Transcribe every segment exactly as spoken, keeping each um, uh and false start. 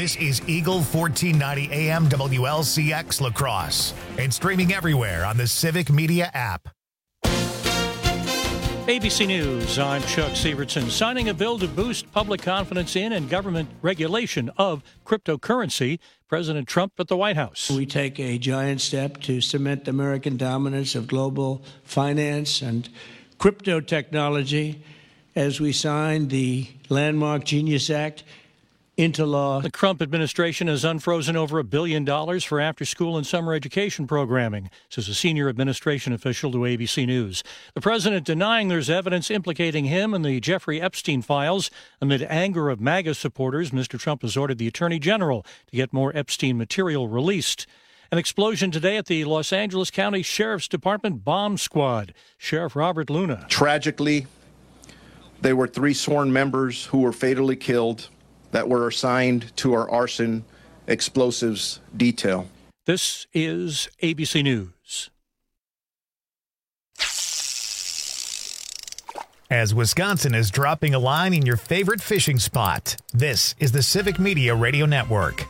This is Eagle fourteen ninety A M W L C X La Crosse and streaming everywhere on the Civic Media app. A B C News, I'm Chuck Sievertson. Signing a bill to boost public confidence in and government regulation of cryptocurrency. President Trump at the White House. We take a giant step to cement American dominance of global finance and crypto technology as we sign the landmark Genius Act into law. The Trump administration has unfrozen over a billion dollars for after-school and summer education programming, says a senior administration official to A B C News. The president denying there's evidence implicating him in the Jeffrey Epstein files. Amid anger of MAGA supporters, Mister Trump has ordered the Attorney General to get more Epstein material released. An explosion today at the Los Angeles County Sheriff's Department bomb squad. Sheriff Robert Luna. Tragically, there were three sworn members who were fatally killed that were assigned to our arson explosives detail. This is A B C News. As Wisconsin is dropping a line in your favorite fishing spot, this is the Civic Media Radio Network.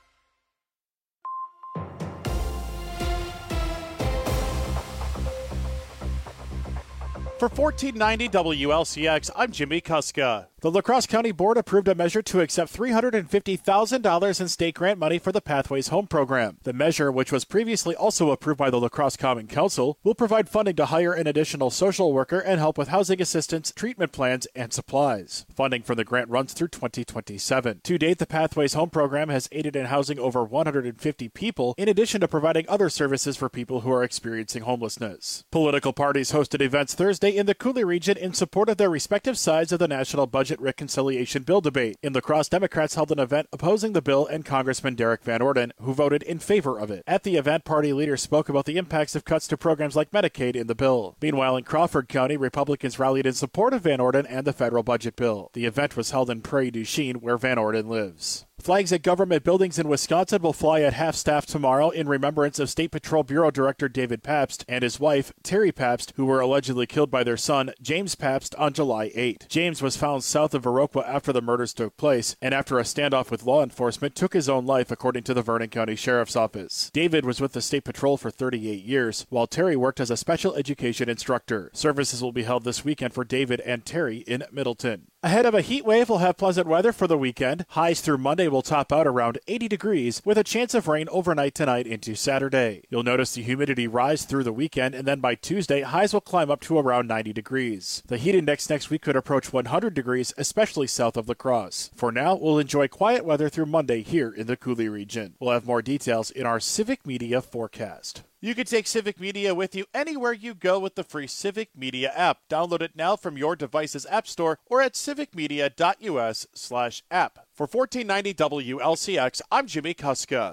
For fourteen ninety W L C X, I'm Jimmy Kuska. The La Crosse County Board approved a measure to accept three hundred fifty thousand dollars in state grant money for the Pathways Home Program. The measure, which was previously also approved by the La Crosse Common Council, will provide funding to hire an additional social worker and help with housing assistance, treatment plans, and supplies. Funding for the grant runs through twenty twenty-seven. To date, the Pathways Home Program has aided in housing over one hundred fifty people, in addition to providing other services for people who are experiencing homelessness. Political parties hosted events Thursday in the Coulee region in support of their respective sides of the national budget reconciliation bill debate. In La Crosse, Democrats held an event opposing the bill and Congressman Derek Van Orden, who voted in favor of it. At the event, party leaders spoke about the impacts of cuts to programs like Medicaid in the bill. Meanwhile, in Crawford County, Republicans rallied in support of Van Orden and the federal budget bill. The event was held in Prairie du Chien, where Van Orden lives. Flags at government buildings in Wisconsin will fly at half-staff tomorrow in remembrance of State Patrol Bureau Director David Pabst and his wife, Terry Pabst, who were allegedly killed by their son, James Pabst, on July eighth. James was found south of Viroqua after the murders took place, and after a standoff with law enforcement, took his own life, according to the Vernon County Sheriff's Office. David was with the State Patrol for thirty-eight years, while Terry worked as a special education instructor. Services will be held this weekend for David and Terry in Middleton. Ahead of a heat wave, we'll have pleasant weather for the weekend. Highs through Monday will top out around eighty degrees, with a chance of rain overnight tonight into Saturday. You'll notice the humidity rise through the weekend, and then by Tuesday, highs will climb up to around ninety degrees. The heat index next week could approach one hundred degrees, especially south of La Crosse. For now, we'll enjoy quiet weather through Monday here in the Coulee region. We'll have more details in our Civic Media forecast. You can take Civic Media with you anywhere you go with the free Civic Media app. Download it now from your device's app store or at civicmedia.us slash app. For fourteen ninety W L C X, I'm Jimmy Kuska.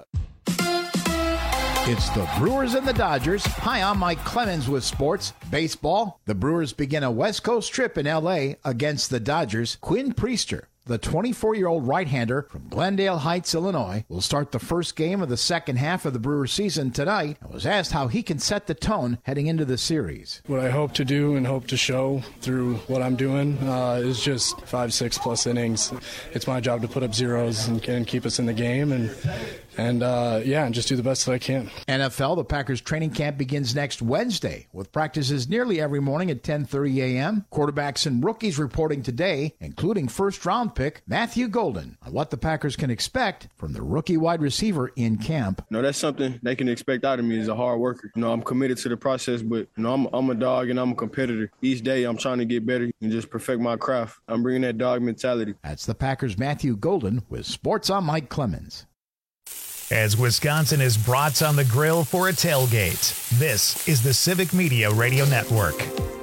It's the Brewers and the Dodgers. Hi, I'm Mike Clemens with sports. Baseball. The Brewers begin a West Coast trip in L A against the Dodgers. Quinn Priester, the twenty-four-year-old right-hander from Glendale Heights, Illinois, will start the first game of the second half of the Brewers season tonight and was asked how he can set the tone heading into the series. What I hope to do and hope to show through what I'm doing uh, is just five, six plus innings. It's my job to put up zeros and, and keep us in the game and And, uh, yeah, and just do the best that I can. N F L, the Packers training camp begins next Wednesday with practices nearly every morning at ten thirty a.m. Quarterbacks and rookies reporting today, including first-round pick Matthew Golden, on what the Packers can expect from the rookie wide receiver in camp. No, that's something they can expect out of me as a hard worker. You know, I'm committed to the process, but, you know, I'm, I'm a dog and I'm a competitor. Each day I'm trying to get better and just perfect my craft. I'm bringing that dog mentality. That's the Packers' Matthew Golden with Sports on Mike Clemens. As Wisconsin is brats on the grill for a tailgate, this is the Civic Media Radio Network.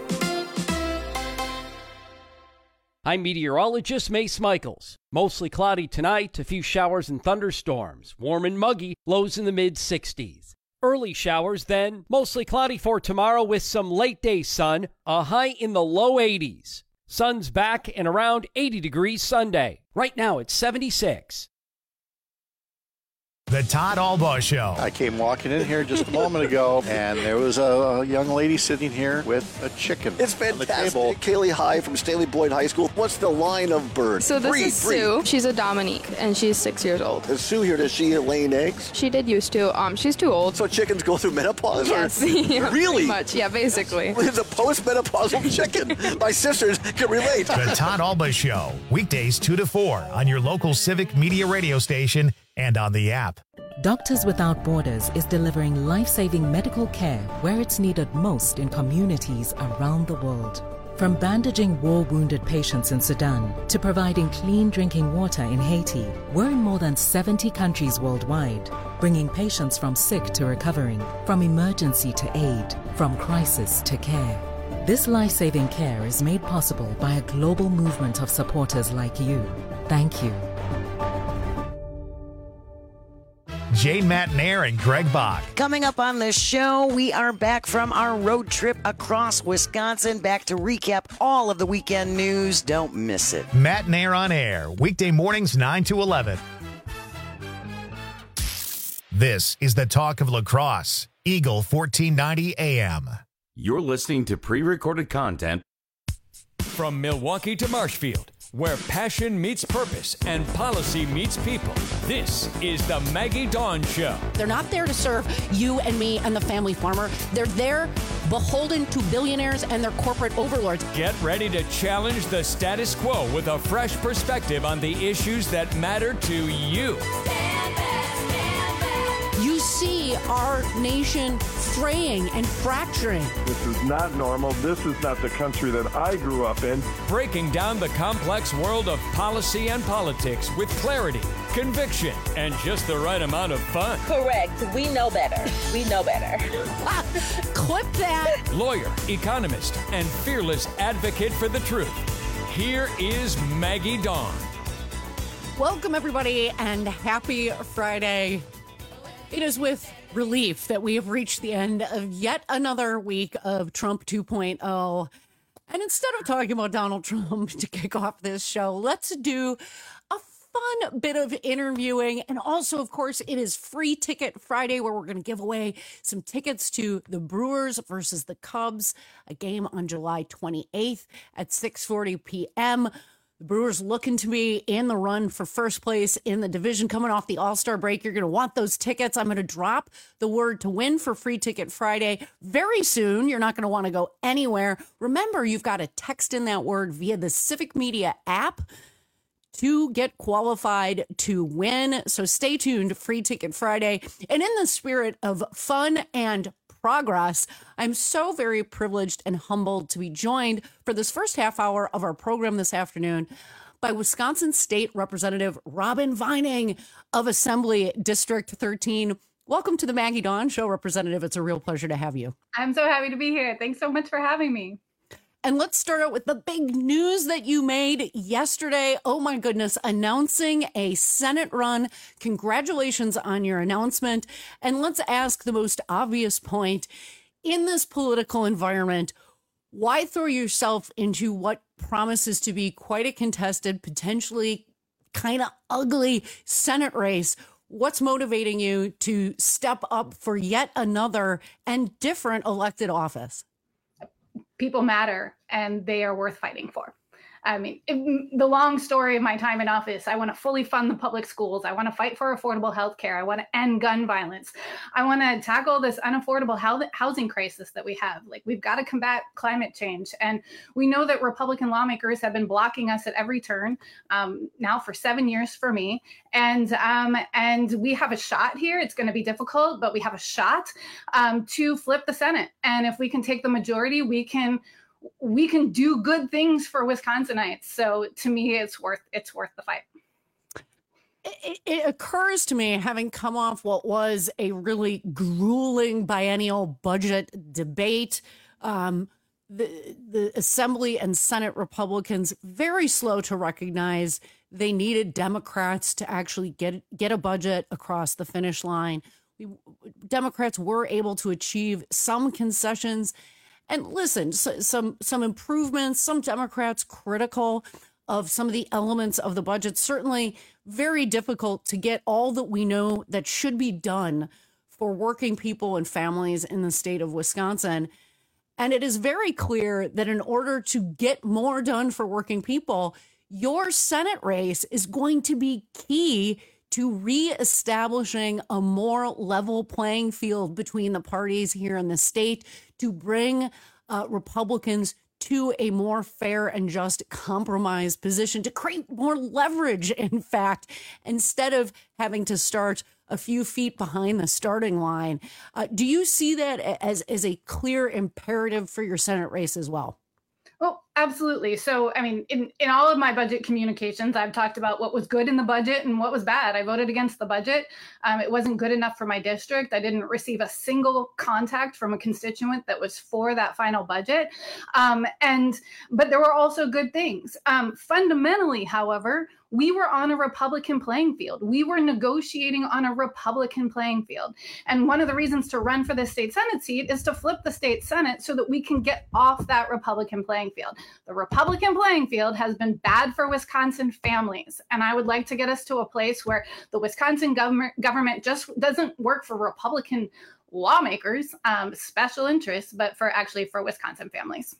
I'm meteorologist Mace Michaels. Mostly cloudy tonight, a few showers and thunderstorms. Warm and muggy, lows in the mid sixties. Early showers then, mostly cloudy for tomorrow with some late-day sun, a high in the low eighties. Sun's back and around eighty degrees Sunday. Right now it's seventy-six. The Todd Albaugh Show. I came walking in here just a moment ago, and there was a young lady sitting here with a chicken. It's fantastic. Kaylee High from Staley Boyd High School. What's the line of bird? So this breathe, is breathe. Sue. She's a Dominique, and she's six years old. Is Sue here? Does she lay eggs? She did used to. Um, she's too old. So chickens go through menopause? Yes. Or? Yeah, really? Pretty much. Yeah, basically. It's a post-menopausal chicken. My sisters can relate. The Todd Albaugh Show. Weekdays two to four on your local Civic Media radio station and on the app. Doctors Without Borders is delivering life-saving medical care where it's needed most in communities around the world. From bandaging war-wounded patients in Sudan to providing clean drinking water in Haiti, we're in more than seventy countries worldwide, bringing patients from sick to recovering, from emergency to aid, from crisis to care. This life-saving care is made possible by a global movement of supporters like you. Thank you. Jane Matnair and Greg Bach. Coming up on this show, we are back from our road trip across Wisconsin, back to recap all of the weekend news. Don't miss it. Matnair on air, weekday mornings nine to eleven. This is the talk of lacrosse, Eagle fourteen ninety A M. You're listening to pre-recorded content from Milwaukee to Marshfield, where passion meets purpose and policy meets people. This is the Maggie Dawn Show. They're not there to serve you and me and the family farmer. They're there beholden to billionaires and their corporate overlords. Get ready to challenge the status quo with a fresh perspective on the issues that matter to you. Stand back, stand back. You see our nation fraying and fracturing. This is not normal. This is not the country that I grew up in. Breaking down the complex world of policy and politics with clarity, conviction, and just the right amount of fun. Correct. We know better. We know better. Clip that. Lawyer, economist, and fearless advocate for the truth. Here is Maggie Dawn. Welcome, everybody, and happy Friday. It is with relief that we have reached the end of yet another week of Trump two point oh. And instead of talking about Donald Trump to kick off this show, let's do a fun bit of interviewing. And also, of course, it is Free Ticket Friday, where we're going to give away some tickets to the Brewers versus the Cubs, a game on July twenty-eighth at six forty p.m. The Brewers looking to be in the run for first place in the division coming off the All-Star break. You're going to want those tickets. I'm going to drop the word to win for Free Ticket Friday very soon. You're not going to want to go anywhere. Remember, you've got to text in that word via the Civic Media app to get qualified to win. So stay tuned, Free Ticket Friday. And in the spirit of fun and progress, I'm so very privileged and humbled to be joined for this first half hour of our program this afternoon by Wisconsin State Representative Robin Vining of Assembly District thirteen. Welcome to the Maggie Dawn Show, Representative. It's a real pleasure to have you. I'm so happy to be here. Thanks so much for having me. And let's start out with the big news that you made yesterday. Oh my goodness, announcing a Senate run. Congratulations on your announcement. And let's ask the most obvious point. In this political environment, why throw yourself into what promises to be quite a contested, potentially kind of ugly Senate race? What's motivating you to step up for yet another and different elected office? People matter, and they are worth fighting for. I mean, it, the long story of my time in office, I want to fully fund the public schools. I want to fight for affordable health care. I want to end gun violence. I want to tackle this unaffordable housing crisis that we have. Like, we've got to combat climate change. And we know that Republican lawmakers have been blocking us at every turn um, now for seven years for me. And um, and we have a shot here. It's going to be difficult, but we have a shot um, to flip the Senate. And if we can take the majority, we can we can do good things for Wisconsinites. So to me, it's worth it's worth the fight. It, it occurs to me, having come off what was a really grueling biennial budget debate, um, the, the Assembly and Senate Republicans very slow to recognize they needed Democrats to actually get get a budget across the finish line. We, Democrats were able to achieve some concessions. And listen, so, some some improvements, some Democrats critical of some of the elements of the budget. Certainly very difficult to get all that we know that should be done for working people and families in the state of Wisconsin. And it is very clear that in order to get more done for working people, your Senate race is going to be key to reestablishing a more level playing field between the parties here in the state, to bring uh, Republicans to a more fair and just compromise position, to create more leverage, in fact, instead of having to start a few feet behind the starting line. Uh, do you see that as, as a clear imperative for your Senate race as well? Oh, absolutely. So, I mean, in, in all of my budget communications, I've talked about what was good in the budget and what was bad. I voted against the budget. Um, it wasn't good enough for my district. I didn't receive a single contact from a constituent that was for that final budget. Um, and but there were also good things. Um, fundamentally, however, we were on a Republican playing field. We were negotiating on a Republican playing field. And one of the reasons to run for the state Senate seat is to flip the state Senate so that we can get off that Republican playing field. The Republican playing field has been bad for Wisconsin families. And I would like to get us to a place where the Wisconsin government, government just doesn't work for Republican lawmakers, um, special interests, but for actually for Wisconsin families.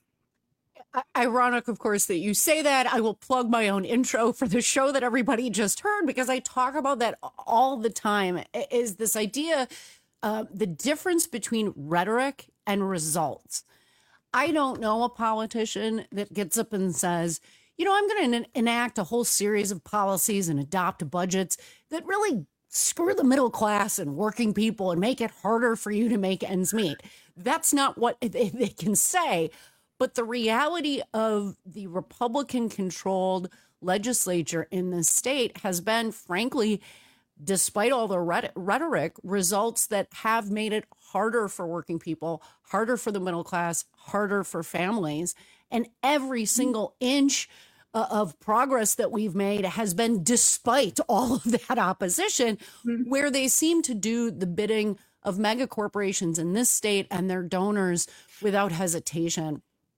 Ironic, of course, that you say that. I will plug my own intro for the show that everybody just heard, because I talk about that all the time, is this idea, uh, the difference between rhetoric and results. I don't know a politician that gets up and says, you know, I'm going to en- enact a whole series of policies and adopt budgets that really screw the middle class and working people and make it harder for you to make ends meet. That's not what they, they can say. But the reality of the Republican-controlled legislature in the state has been, frankly, despite all the rhetoric, results that have made it harder for working people, harder for the middle class, harder for families. And every single inch uh, of progress that we've made has been despite all of that opposition, mm-hmm. where they seem to do the bidding of mega corporations in this state and their donors without hesitation.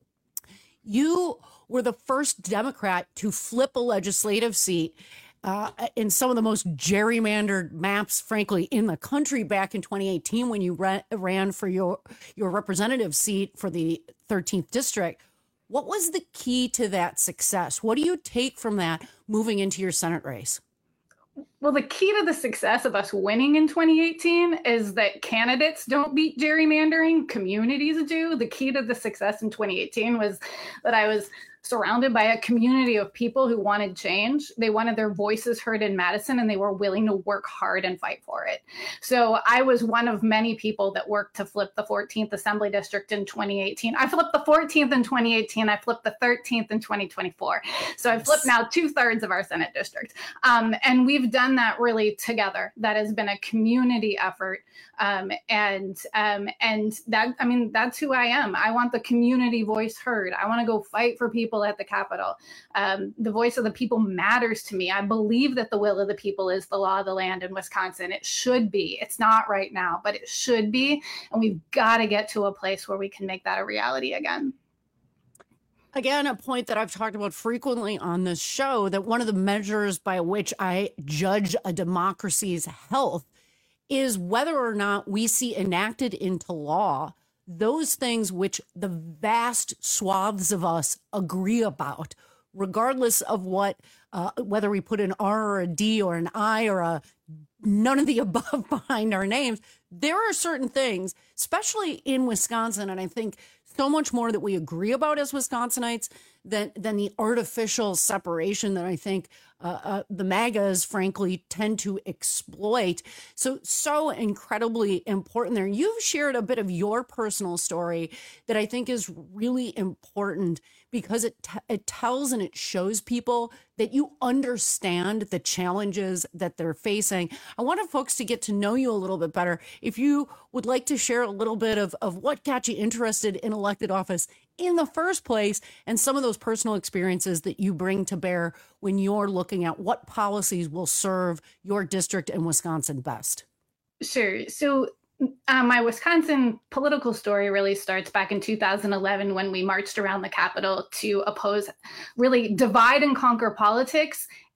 You were the first Democrat to flip a legislative seat uh, in some of the most gerrymandered maps, frankly, in the country back in twenty eighteen when you ran, ran for your, your representative seat for the thirteenth district. What was the key to that success? What do you take from that moving into your Senate race? Well, the key to the success of us winning in twenty eighteen is that candidates don't beat gerrymandering, communities do. The key to the success in twenty eighteen was that I was surrounded by a community of people who wanted change. They wanted their voices heard in Madison, and they were willing to work hard and fight for it. So I was one of many people that worked to flip the fourteenth Assembly District in twenty eighteen. I flipped the fourteenth in twenty eighteen. I flipped the thirteenth in twenty twenty-four. So I flipped now two thirds of our Senate district. Um, and we've done that really together. That has been a community effort. Um, and um, and that, I mean, that's who I am. I want the community voice heard. I want to go fight for people at the Capitol. Um, the voice of the people matters to me. I believe that the will of the people is the law of the land in Wisconsin. It should be. It's not right now, but it should be. And we've got to get to a place where we can make that a reality again. Again, a point that I've talked about frequently on this show, that one of the measures by which I judge a democracy's health is whether or not we see enacted into law those things which the vast swaths of us agree about, regardless of what, uh, whether we put an R or a D or an I or a none of the above behind our names. There are certain things, especially in Wisconsin, and I think so much more that we agree about as Wisconsinites than than the artificial separation that I think uh, uh, the MAGAs, frankly, tend to exploit. So, so incredibly important there. You've shared a bit of your personal story that I think is really important because it t- it tells and it shows people that you understand the challenges that they're facing. I wanted folks to get to know you a little bit better. If you would like to share a little bit of, of what got you interested in elected office in the first place and some of those personal experiences that you bring to bear when you're looking at what policies will serve your district and Wisconsin best. Sure. So Uh, my Wisconsin political story really starts back in two thousand eleven when we marched around the Capitol to oppose, really divide and conquer politics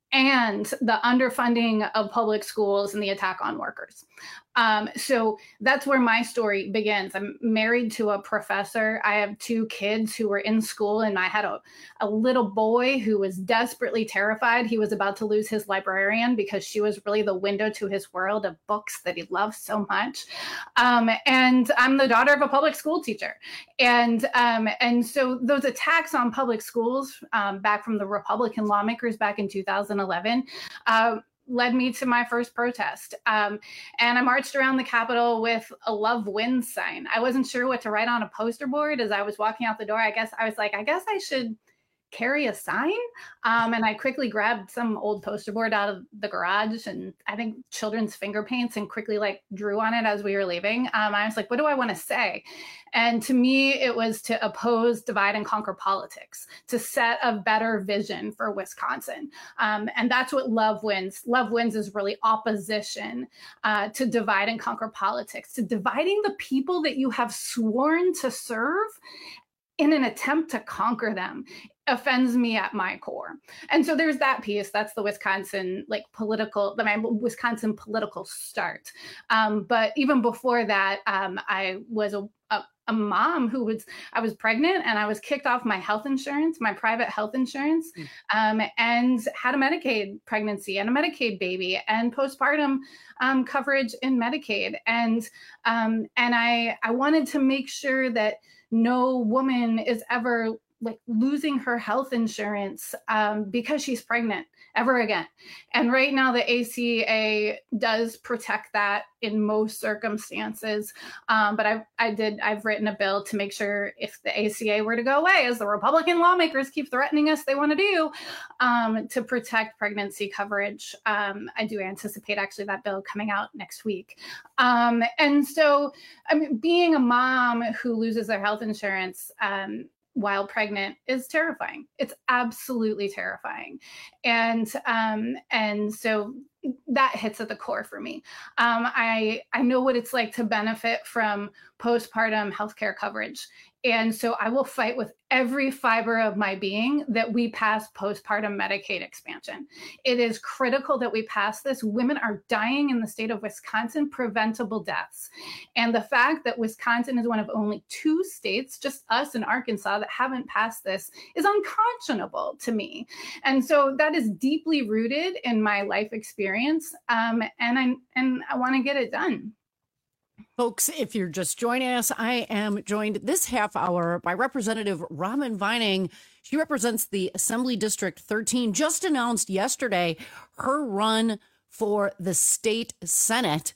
and the underfunding of public schools and the attack on workers. Um, so that's where my story begins. I'm married to a professor. I have two kids who were in school, and I had a, a little boy who was desperately terrified. He was about to lose his librarian because she was really the window to his world of books that he loved so much. Um, and I'm the daughter of a public school teacher. And, um, and so those attacks on public schools um, back from the Republican lawmakers back in two thousand eleven, uh, led me to my first protest. Um, and I marched around the Capitol with a Love Wins sign. I wasn't sure what to write on a poster board as I was walking out the door. I guess I was like, I guess I should carry a sign. Um, and I quickly grabbed some old poster board out of the garage and I think children's finger paints and quickly like drew on it as we were leaving. Um, I was like, what do I want to say? And to me, it was to oppose divide and conquer politics, to set a better vision for Wisconsin. Um, and that's what Love Wins. Love Wins is really opposition uh, to divide and conquer politics, to dividing the people that you have sworn to serve in an attempt to conquer them. Offends me at my core. And so there's that piece. That's the Wisconsin like political, the Wisconsin political start. Um, but even before that, um, I was a, a, a mom who was, I was pregnant and I was kicked off my health insurance, my private health insurance, um, and had a Medicaid pregnancy and a Medicaid baby and postpartum um, coverage in Medicaid. And um, and I I wanted to make sure that no woman is ever like losing her health insurance um, because she's pregnant ever again. And right now the A C A does protect that in most circumstances. Um, but I've, I did, I've written a bill to make sure if the A C A were to go away, as the Republican lawmakers keep threatening us they want to do, um, to protect pregnancy coverage. Um, I do anticipate actually that bill coming out next week. Um, and so, I mean, being a mom who loses their health insurance, um, while pregnant is terrifying. It's absolutely terrifying. And um, and so that hits at the core for me. Um, I, I know what it's like to benefit from postpartum healthcare coverage. And so I will fight with every fiber of my being that we pass postpartum Medicaid expansion. It is critical that we pass this. Women are dying in the state of Wisconsin, preventable deaths. And the fact that Wisconsin is one of only two states, just us and Arkansas, that haven't passed this is unconscionable to me. And so that is deeply rooted in my life experience. Um, and I, and I want to get it done. Folks, if you're just joining us, I am joined this half hour by Representative Robin Vining. She represents the Assembly District thirteen, just announced yesterday her run for the state Senate.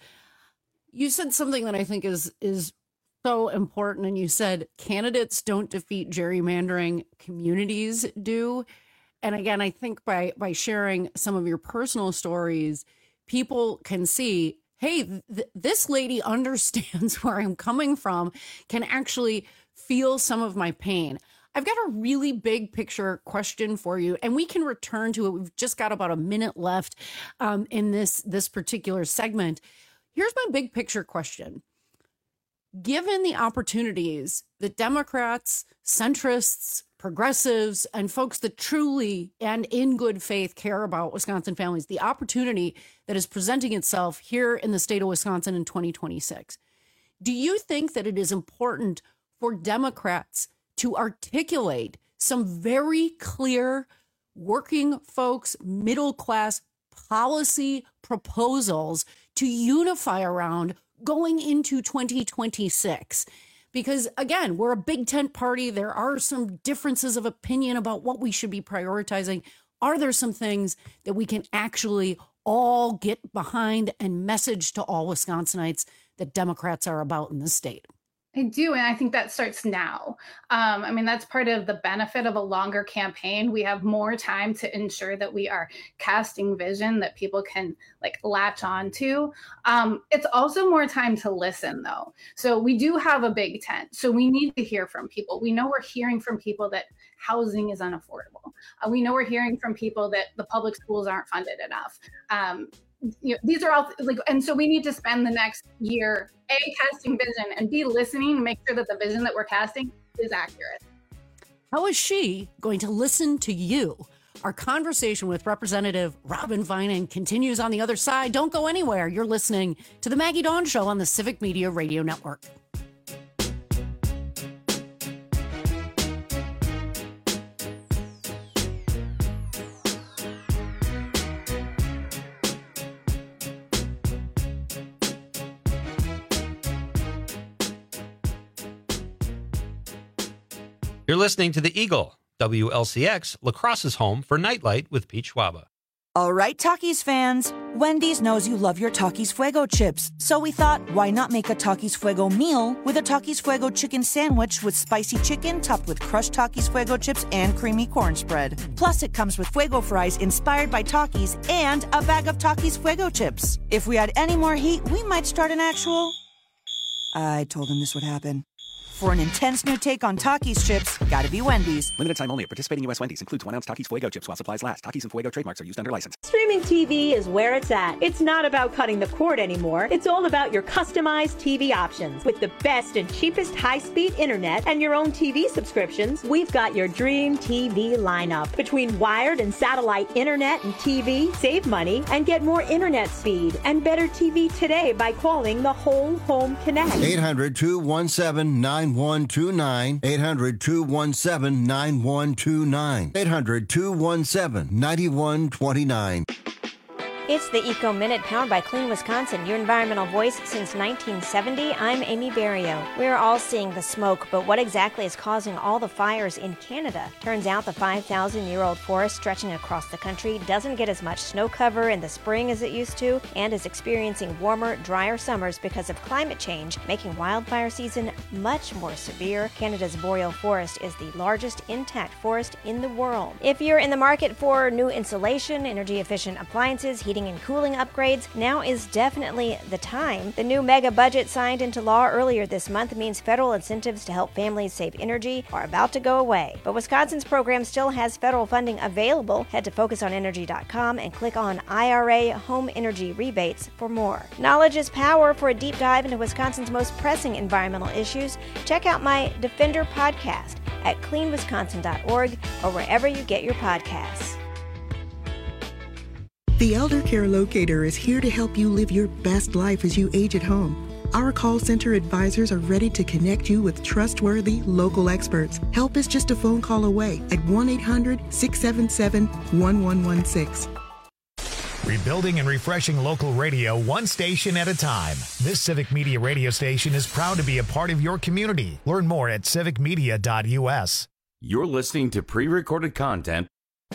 You said something that I think is is so important, and you said candidates don't defeat gerrymandering, communities do. And again, I think by by sharing some of your personal stories, people can see, hey, th- this lady understands where I'm coming from, can actually feel some of my pain. I've got a really big picture question for you, and we can return to it. We've just got about a minute left um, in this, this particular segment. Here's my big picture question. Given the opportunities that Democrats, centrists, progressives, and folks that truly and in good faith care about Wisconsin families, the opportunity that is presenting itself here in the state of Wisconsin in twenty twenty-six, do you think that it is important for Democrats to articulate some very clear working folks, middle class policy proposals to unify around going into twenty twenty-six? Because again, we're a big tent party. There are some differences of opinion about what we should be prioritizing. Are there some things that we can actually all get behind and message to all Wisconsinites that Democrats are about in the state? I do, and I think that starts now. Um, I mean, that's part of the benefit of a longer campaign. We have more time to ensure that we are casting vision that people can like latch on to. Um, it's also more time to listen, though. So we do have a big tent. So we need to hear from people. We know we're hearing from people that housing is unaffordable. Uh, we know we're hearing from people that the public schools aren't funded enough. Um, You know, these are all like, and so we need to spend the next year A, casting vision, and B, listening to make sure that the vision that we're casting is accurate. How is she going to listen to you? Our conversation with Representative Robin Vining continues on the other side. Don't go anywhere. You're listening to The Maggie Dawn Show on the Civic Media Radio Network. You're listening to The Eagle, W L C X, La Crosse's home for Nightlight with Pete Schwaba. All right, Takis fans. Wendy's knows you love your Takis Fuego chips. So we thought, why not make a Takis Fuego meal with a Takis Fuego chicken sandwich with spicy chicken topped with crushed Takis Fuego chips and creamy corn spread. Plus, it comes with Fuego fries inspired by Takis and a bag of Takis Fuego chips. If we had any more heat, we might start an actual... I told him this would happen. For an intense new take on Takis chips, gotta be Wendy's. Limited time only at participating U S Wendy's. Includes one ounce Takis Fuego chips while supplies last. Takis and Fuego trademarks are used under license. Streaming T V is where it's at. It's not about cutting the cord anymore. It's all about your customized T V options. With the best and cheapest high-speed internet and your own T V subscriptions, we've got your dream T V lineup. Between wired and satellite internet and T V, save money and get more internet speed and better T V today by calling the Whole Home Connect. eight hundred, two one seven, nine one two nine. eight hundred, two one seven, nine one two nine. eight hundred, two one seven, nine one two nine. It's the Eco Minute, powered by Clean Wisconsin, your environmental voice since nineteen seventy. I'm Amy Barrio. We're all seeing the smoke, but what exactly is causing all the fires in Canada? Turns out the five thousand year old forest stretching across the country doesn't get as much snow cover in the spring as it used to, and is experiencing warmer, drier summers because of climate change, making wildfire season much more severe. Canada's boreal forest is the largest intact forest in the world. If you're in the market for new insulation, energy-efficient appliances, heating and cooling upgrades, now is definitely the time. The new mega budget signed into law earlier this month means federal incentives to help families save energy are about to go away. But Wisconsin's program still has federal funding available. Head to focus on energy dot com and click on I R A Home Energy Rebates for more. Knowledge is power. For a deep dive into Wisconsin's most pressing environmental issues, check out my Defender podcast at clean wisconsin dot org or wherever you get your podcasts. The Elder Care Locator is here to help you live your best life as you age at home. Our call center advisors are ready to connect you with trustworthy local experts. Help is just a phone call away at one eight hundred, six seven seven, one one one six. Rebuilding and refreshing local radio one station at a time. This Civic Media radio station is proud to be a part of your community. Learn more at civic media dot U S. You're listening to pre-recorded content.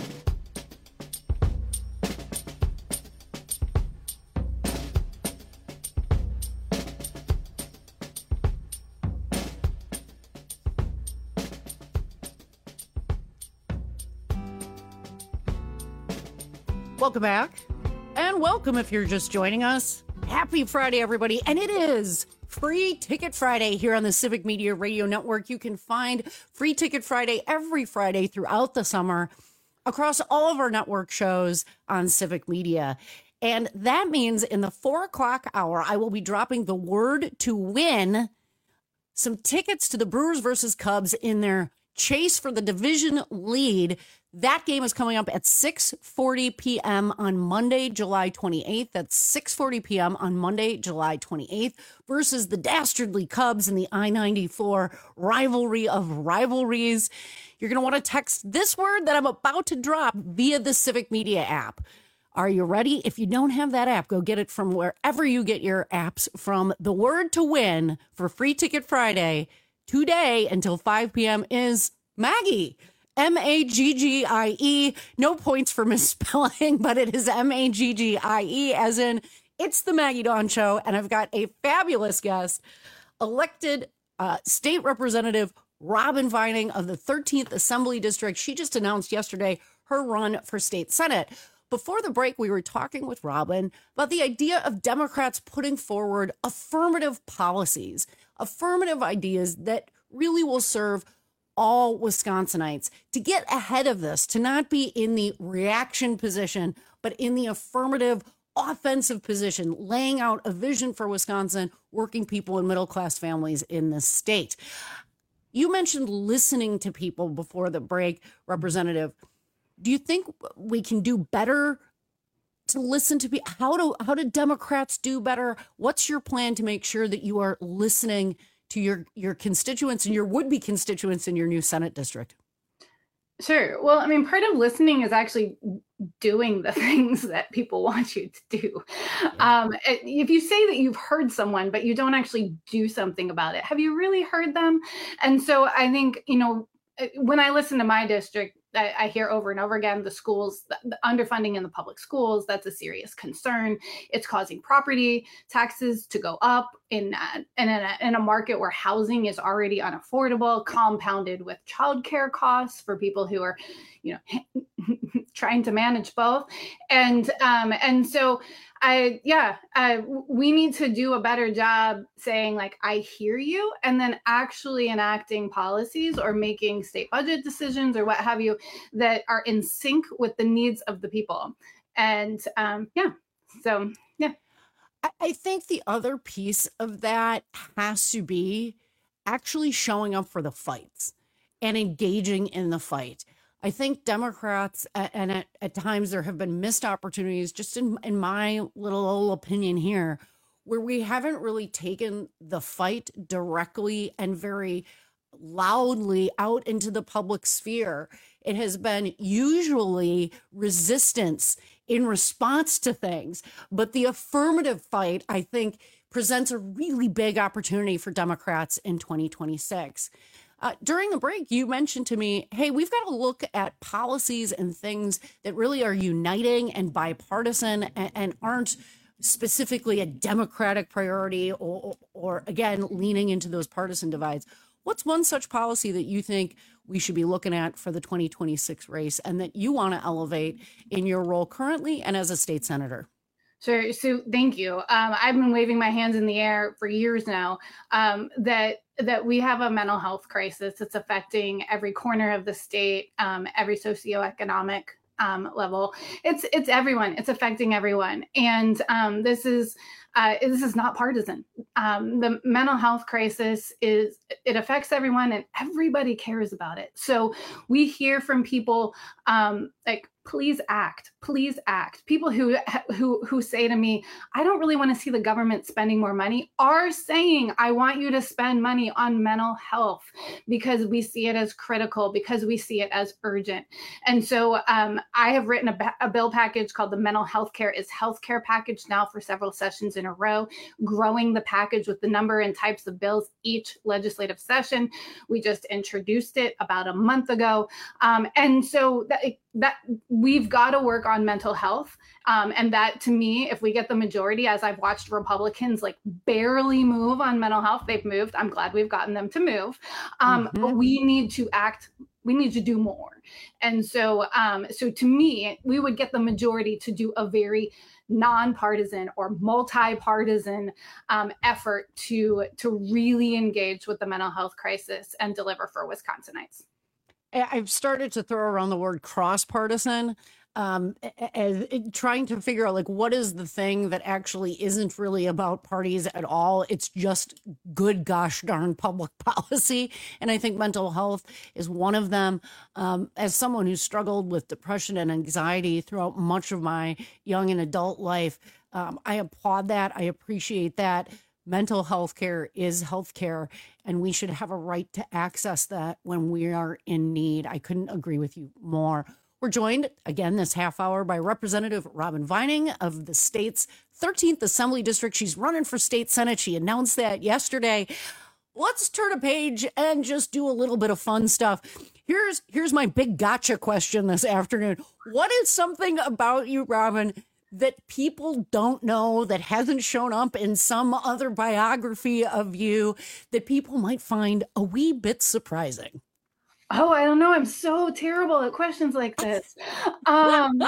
Welcome back. And welcome if you're just joining us. Happy Friday, everybody. And it is Free Ticket Friday here on the Civic Media Radio Network. You can find Free Ticket Friday every Friday throughout the summer across all of our network shows on Civic Media. And that means in the four o'clock hour, I will be dropping the word to win some tickets to the Brewers versus Cubs in their chase for the division lead. That game is coming up at six forty p.m. on Monday, July twenty-eighth. That's six forty p.m. on Monday, July twenty-eighth versus the dastardly Cubs in the I ninety-four rivalry of rivalries. You're going to want to text this word that I'm about to drop via the Civic Media app. Are you ready? If you don't have that app, go get it from wherever you get your apps from. The word to win for Free Ticket Friday today until five p.m. is Maggie. M A G G I E. No points for misspelling, but it is M A G G I E, as in it's the Maggie Dawn Show. And I've got a fabulous guest, elected uh, state representative Robin Vining of the thirteenth Assembly District. She just announced yesterday her run for state Senate. Before the break, we were talking with Robin about the idea of Democrats putting forward affirmative policies, affirmative ideas that really will serve all Wisconsinites. To get ahead of this, to not be in the reaction position, but in the affirmative, offensive position, laying out a vision for Wisconsin, working people and middle-class families in this state. You mentioned listening to people before the break, Representative. Do you think we can do better to listen to people? How do how do Democrats do better? What's your plan to make sure that you are listening to your your constituents and your would-be constituents in your new Senate district? Sure. Well, I mean, part of listening is actually doing the things that people want you to do. Um, if you say that you've heard someone, but you don't actually do something about it, have you really heard them? And so I think, you know, when I listen to my district, I, I hear over and over again, the schools, the, the underfunding in the public schools, that's a serious concern. It's causing property taxes to go up in, uh, in, a, in a market where housing is already unaffordable, compounded with childcare costs for people who are, you know, trying to manage both. And, um, and so I, yeah, I, we need to do a better job saying like, I hear you, and then actually enacting policies or making state budget decisions or what have you that are in sync with the needs of the people. And um, yeah, so yeah. I think the other piece of that has to be actually showing up for the fights and engaging in the fight. I think Democrats, and at, at times there have been missed opportunities, just in, in my little old opinion here, where we haven't really taken the fight directly and very loudly out into the public sphere. It has been usually resistance in response to things, but the affirmative fight, I think, presents a really big opportunity for Democrats in twenty twenty-six. Uh, during the break, you mentioned to me, hey, we've got to look at policies and things that really are uniting and bipartisan and, and aren't specifically a Democratic priority or, or, or, again, leaning into those partisan divides. What's one such policy that you think we should be looking at for the twenty twenty-six race and that you want to elevate in your role currently and as a state senator? Sure. So thank you. Um, I've been waving my hands in the air for years now um, that that we have a mental health crisis that's affecting every corner of the state, um, every socioeconomic um, level. It's it's everyone. It's affecting everyone. And um, this is uh, this is not partisan. Um, the mental health crisis is it affects everyone and everybody cares about it. So we hear from people um, like, please act, please act. People who who who say to me, I don't really want to see the government spending more money, are saying, I want you to spend money on mental health because we see it as critical, because we see it as urgent. And so um, I have written a, a bill package called the Mental Health Care is Healthcare package now for several sessions in a row, growing the package with the number and types of bills each legislative session. We just introduced it about a month ago. Um, and so that, that we've got to work on mental health. Um, and that, to me, if we get the majority, as I've watched Republicans like barely move on mental health, they've moved. I'm glad we've gotten them to move. Um, mm-hmm. But we need to act. We need to do more. And so, um, so to me, we would get the majority to do a very nonpartisan or multi-partisan um, effort to to really engage with the mental health crisis and deliver for Wisconsinites. I've started to throw around the word cross-partisan, um, as, as, trying to figure out like what is the thing that actually isn't really about parties at all. It's just good gosh darn public policy. And I think mental health is one of them. Um, as someone who struggled with depression and anxiety throughout much of my young and adult life, um, I applaud that. I appreciate that. Mental health care is health care, and we should have a right to access that when we are in need. I couldn't agree with you more. We're joined again this half hour by Representative Robin Vining of the state's thirteenth Assembly District. She's running for state Senate. She announced that yesterday. Let's turn a page and just do a little bit of fun stuff. Here's, here's my big gotcha question this afternoon. What is something about you, Robin, that people don't know, that hasn't shown up in some other biography of you, that people might find a wee bit surprising? Oh, I don't know. I'm so terrible at questions like this. Um,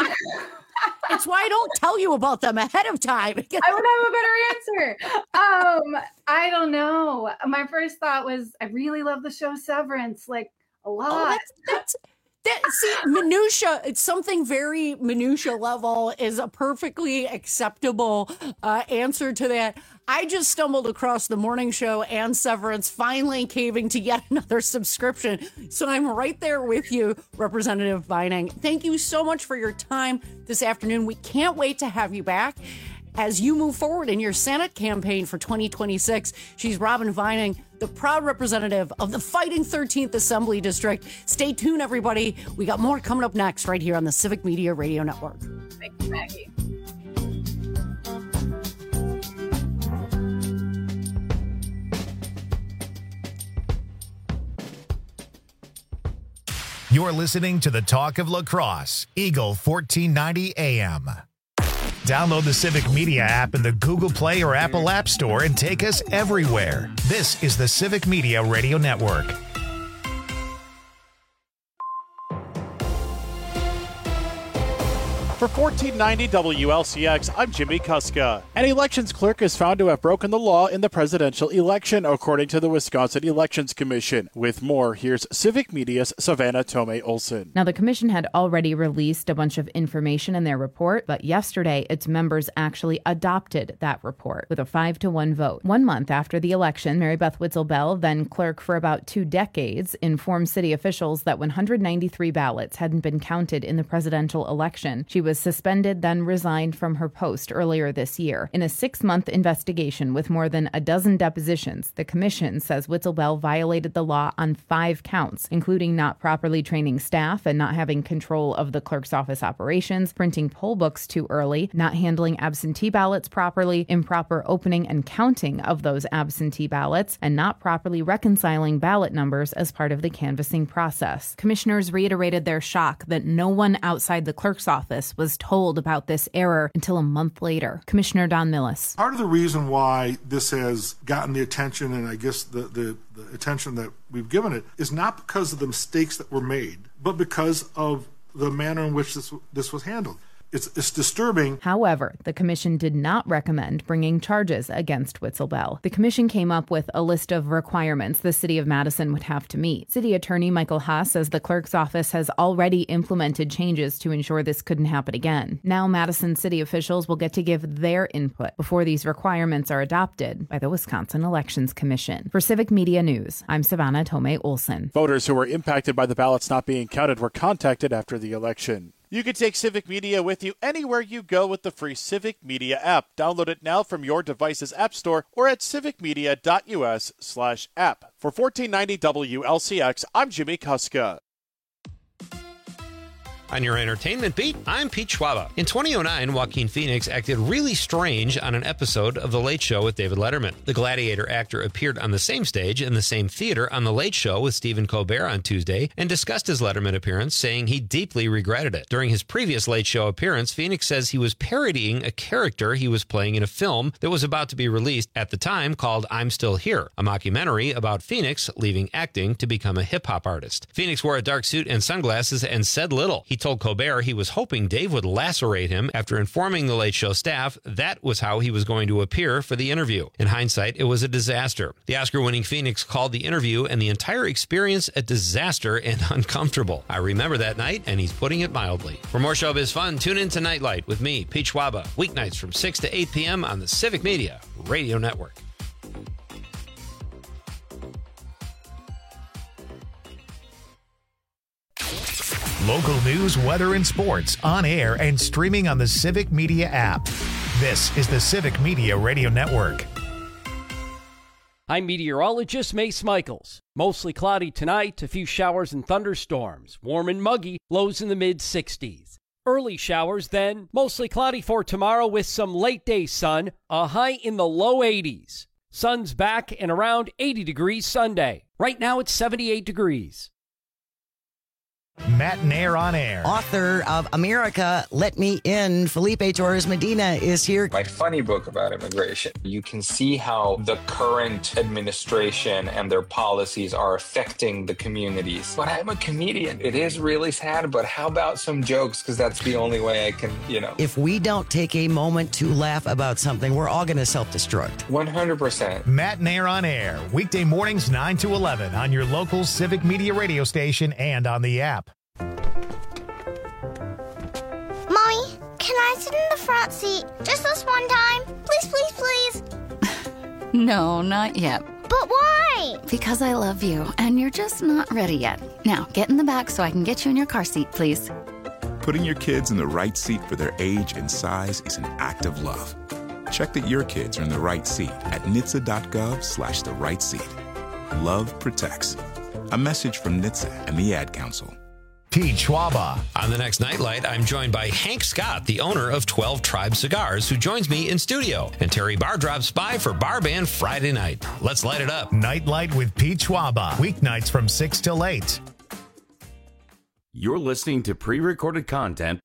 it's why I don't tell you about them ahead of time. I would have a better answer. Um, I don't know. My first thought was, I really love the show Severance, like a lot. Oh, that's, that's, That, see, minutia, it's something very minutia level is a perfectly acceptable uh, answer to that. I just stumbled across the morning show and Severance finally caving to yet another subscription. So I'm right there with you, Representative Vining. Thank you so much for your time this afternoon. We can't wait to have you back as you move forward in your Senate campaign for twenty twenty-six. She's Robin Vining, the proud representative of the Fighting thirteenth Assembly District. Stay tuned, everybody. We got more coming up next right here on the Civic Media Radio Network. Thank you, Maggie. You're listening to the Talk of La Crosse, Eagle fourteen ninety A M. Download the Civic Media app in the Google Play or Apple App Store and take us everywhere. This is the Civic Media Radio Network. For fourteen ninety W L C X, I'm Jimmy Kuska. An elections clerk is found to have broken the law in the presidential election, according to the Wisconsin Elections Commission. With more, here's Civic Media's Savannah Tomei Olson. Now, the commission had already released a bunch of information in their report, but yesterday its members actually adopted that report with a five to one vote. One month after the election, Mary Beth Witzel-Bell, then clerk for about two decades, informed city officials that one hundred ninety-three ballots hadn't been counted in the presidential election. She was was suspended, then resigned from her post earlier this year. In a six-month investigation with more than a dozen depositions, the commission says Witzel-Bell violated the law on five counts, including not properly training staff and not having control of the clerk's office operations, printing poll books too early, not handling absentee ballots properly, improper opening and counting of those absentee ballots, and not properly reconciling ballot numbers as part of the canvassing process. Commissioners reiterated their shock that no one outside the clerk's office was told about this error until a month later. Commissioner Don Millis. Part of the reason why this has gotten the attention, and I guess the, the, the attention that we've given it, is not because of the mistakes that were made, but because of the manner in which this this was handled. It's, it's disturbing. However, the commission did not recommend bringing charges against Witzel-Bell. The commission came up with a list of requirements the city of Madison would have to meet. City Attorney Michael Haas says the clerk's office has already implemented changes to ensure this couldn't happen again. Now Madison city officials will get to give their input before these requirements are adopted by the Wisconsin Elections Commission. For Civic Media News, I'm Savannah Tomei Olson. Voters who were impacted by the ballots not being counted were contacted after the election. You can take Civic Media with you anywhere you go with the free Civic Media app. Download it now from your device's app store or at civicmedia.us slash app. For fourteen ninety W L C X, I'm Jimmy Kuska. On your entertainment beat, I'm Pete Schwaba. In twenty oh nine, Joaquin Phoenix acted really strange on an episode of The Late Show with David Letterman. The Gladiator actor appeared on the same stage in the same theater on The Late Show with Stephen Colbert on Tuesday and discussed his Letterman appearance, saying he deeply regretted it. During his previous Late Show appearance, Phoenix says he was parodying a character he was playing in a film that was about to be released at the time called I'm Still Here, a mockumentary about Phoenix leaving acting to become a hip-hop artist. Phoenix wore a dark suit and sunglasses and said little. He told Colbert he was hoping Dave would lacerate him after informing the Late Show staff that was how he was going to appear for the interview. In hindsight, it was a disaster. The Oscar-winning Phoenix called the interview and the entire experience a disaster and uncomfortable. I remember that night, and he's putting it mildly. For more showbiz fun, tune in to Nightlight with me, Pete Schwaba, weeknights from six to eight p.m. on the Civic Media Radio Network. Local news, weather, and sports on air and streaming on the Civic Media app. This is the Civic Media Radio Network. I'm meteorologist Mace Michaels. Mostly cloudy tonight, a few showers and thunderstorms. Warm and muggy, lows in the mid sixties. Early showers then, mostly cloudy for tomorrow with some late day sun, a high in the low eighties. Sun's back and around eighty degrees Sunday. Right now it's seventy-eight degrees. Matt Nair on air. Author of America, Let Me In, Felipe Torres Medina is here. My funny book about immigration. You can see how the current administration and their policies are affecting the communities. But I'm a comedian. It is really sad, but how about some jokes? Because that's the only way I can, you know. If we don't take a moment to laugh about something, we're all going to self-destruct. one hundred percent. Matt Nair on air. Weekday mornings nine to eleven on your local Civic Media radio station and on the app. can I sit in the front seat just this one time? Please, please, please. No, not yet. But why? Because I love you, and you're just not ready yet. Now, get in the back so I can get you in your car seat, please. Putting your kids in the right seat for their age and size is an act of love. Check that your kids are in the right seat at N H T S A dot gov slash the right seat. Love protects. A message from N H T S A and the Ad Council. Pete Schwaba. On the next Nightlight, I'm joined by Hank Scott, the owner of twelve Tribe Cigars, who joins me in studio. And Terry Barr drops by for Bar Band Friday night. Let's light it up. Nightlight with Pete Schwaba. Weeknights from six till eight. You're listening to pre-recorded content.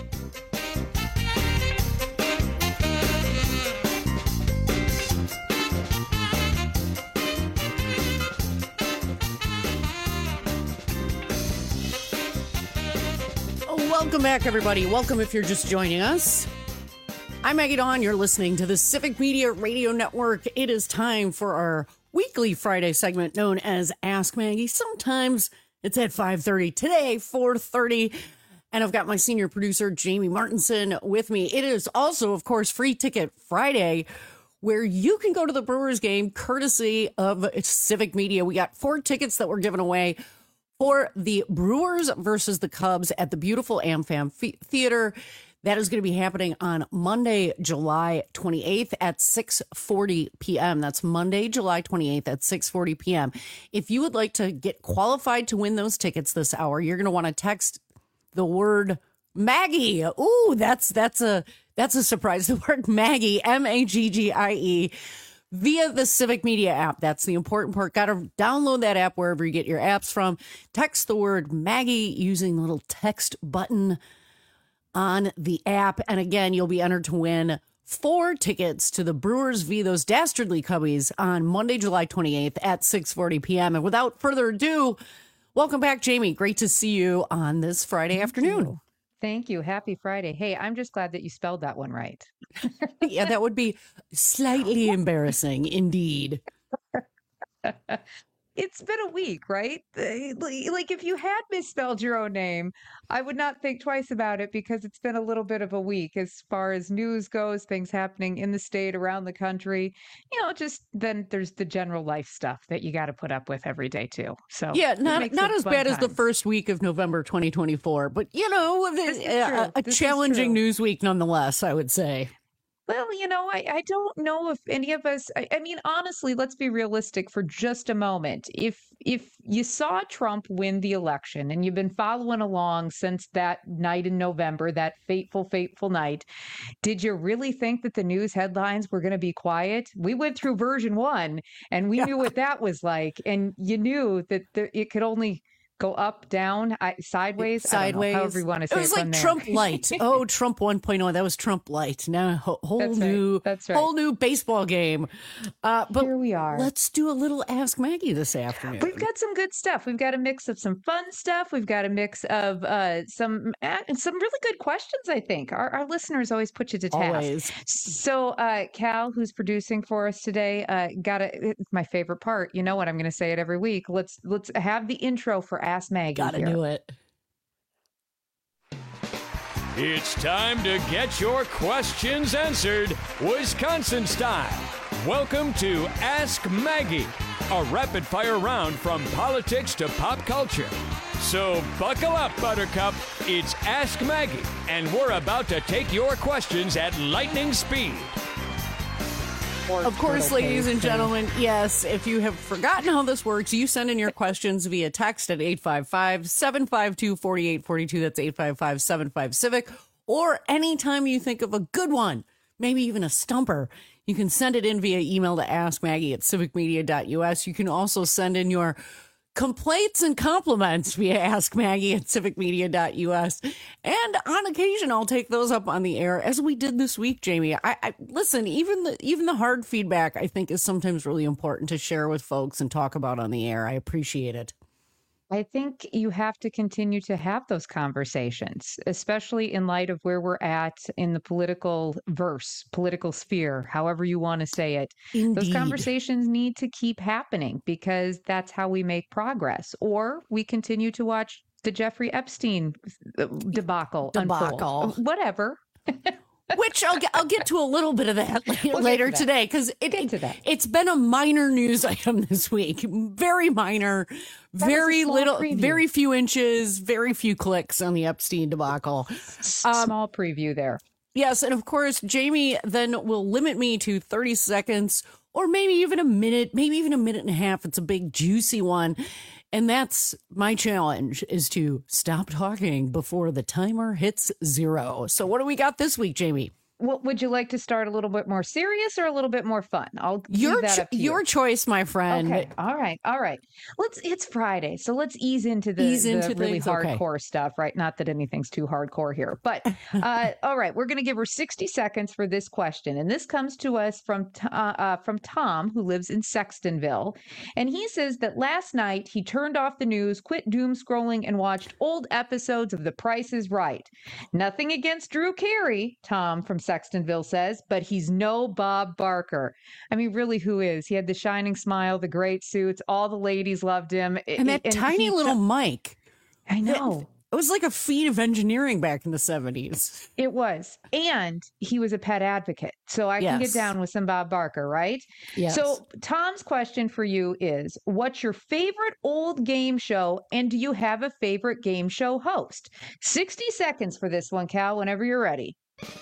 Welcome back, everybody. Welcome if you're just joining us. I'm Maggie Dawn. You're listening to the Civic Media Radio Network. It is time for our weekly Friday segment known as Ask Maggie. Sometimes it's at five thirty. Today, four thirty. And I've got my senior producer, Jamie Martinson, with me. It is also, of course, Free Ticket Friday, where you can go to the Brewers game courtesy of Civic Media. We got four tickets that were given away for the Brewers versus the Cubs at the beautiful AmFam Theater. That is going to be happening on Monday, July twenty-eighth at six forty p.m. That's Monday, July twenty-eighth at six forty p.m. If you would like to get qualified to win those tickets this hour, you're going to want to text the word Maggie. Ooh, that's that's a that's a surprise. The word Maggie, M A G G I E, via the Civic Media app. That's the important part. Got to download that app wherever you get your apps from. Text the word Maggie using the little text button on the app. And again, you'll be entered to win four tickets to the Brewers v. those dastardly Cubbies on Monday, July twenty-eighth at six forty p.m. And without further ado, welcome back, Jamie. Great to see you on this Friday Thank afternoon. You. Thank you. Happy Friday. Hey, I'm just glad that you spelled that one right. Yeah, that would be slightly embarrassing indeed. It's been a week, right? Like if you had misspelled your own name, I would not think twice about it because it's been a little bit of a week as far as news goes, things happening in the state, around the country. You know, just then there's the general life stuff that you got to put up with every day too. So yeah, not not as bad times. as the first week of November twenty twenty-four, but you know, a, a challenging news week nonetheless, I would say. Well, you know, I, I don't know if any of us, I, I mean, honestly, let's be realistic for just a moment. If if you saw Trump win the election and you've been following along since that night in November, that fateful, fateful night, did you really think that the news headlines were going to be quiet? We went through version one and we knew what that was like. And you knew that there, it could only go up, down, I, sideways, sideways. I don't know, however you want to say it. It was like Trump light. Oh, Trump one point oh. That was Trump light. Now whole, whole That's new, right. That's right. whole new baseball game. Uh, but here we are. Let's do a little Ask Maggie this afternoon. We've got some good stuff. We've got a mix of some fun stuff. We've got a mix of uh, some uh, some really good questions. I think our, our listeners always put you to task. Always. So uh, Cal, who's producing for us today, uh, got a, my favorite part. You know what? I'm going to say it every week. Let's let's have the intro for Ask Maggie. Gotta here. do it. It's time to get your questions answered, Wisconsin style. Welcome to Ask Maggie, a rapid-fire round from politics to pop culture. So buckle up, Buttercup. It's Ask Maggie, and we're about to take your questions at lightning speed. Of course, ladies and gentlemen, yes, if you have forgotten how this works, you send in your questions via text at eight five five, seven five two, four eight four two. That's eight five five, seven five, CIVIC. Or anytime you think of a good one, maybe even a stumper, you can send it in via email to ask maggie at civic media dot u s. You can also send in your complaints and compliments via ask maggie at civic media dot u s. And on occasion, I'll take those up on the air, as we did this week, Jamie. I, I listen, even the even the hard feedback, I think, is sometimes really important to share with folks and talk about on the air. I appreciate it. I think you have to continue to have those conversations, especially in light of where we're at in the political verse, political sphere, however you want to say it. Indeed. Those conversations need to keep happening because that's how we make progress. Or we continue to watch the Jeffrey Epstein debacle, Debacle. unfold. Whatever. Which I'll get, I'll get to a little bit of that later, We'll later that. today, because it, Get to that. it's been a minor news item this week. Very minor, That very was a small little, preview. very few inches, very few clicks on the Epstein debacle. Um, Small preview there. Yes, and of course, Jamie then will limit me to thirty seconds or maybe even a minute, maybe even a minute and a half. It's a big, juicy one. And that's my challenge, is to stop talking before the timer hits zero. So what do we got this week, Jamie? Well, would you like to start a little bit more serious or a little bit more fun? I'll leave Your that cho- up to you. your choice, my friend. Okay. All right. All right. Let's. It's Friday, so let's ease into the, Ease the into really things, okay. hardcore stuff. Right? Not that anything's too hardcore here, but uh, all right. We're going to give her sixty seconds for this question, and this comes to us from uh, uh, from Tom, who lives in Sextonville, and he says that last night he turned off the news, quit doom scrolling, and watched old episodes of The Price is Right. Nothing against Drew Carey, Tom from Sextonville says, but he's no Bob Barker. I mean, really, who is? He had the shining smile, the great suits, all the ladies loved him. And that and tiny he- little mic. I know. It was like a feat of engineering back in the seventies. It was. And he was a pet advocate. So I can Yes. get down with some Bob Barker, right? Yes. So Tom's question for you is, what's your favorite old game show? And do you have a favorite game show host? sixty seconds for this one, Cal, whenever you're ready.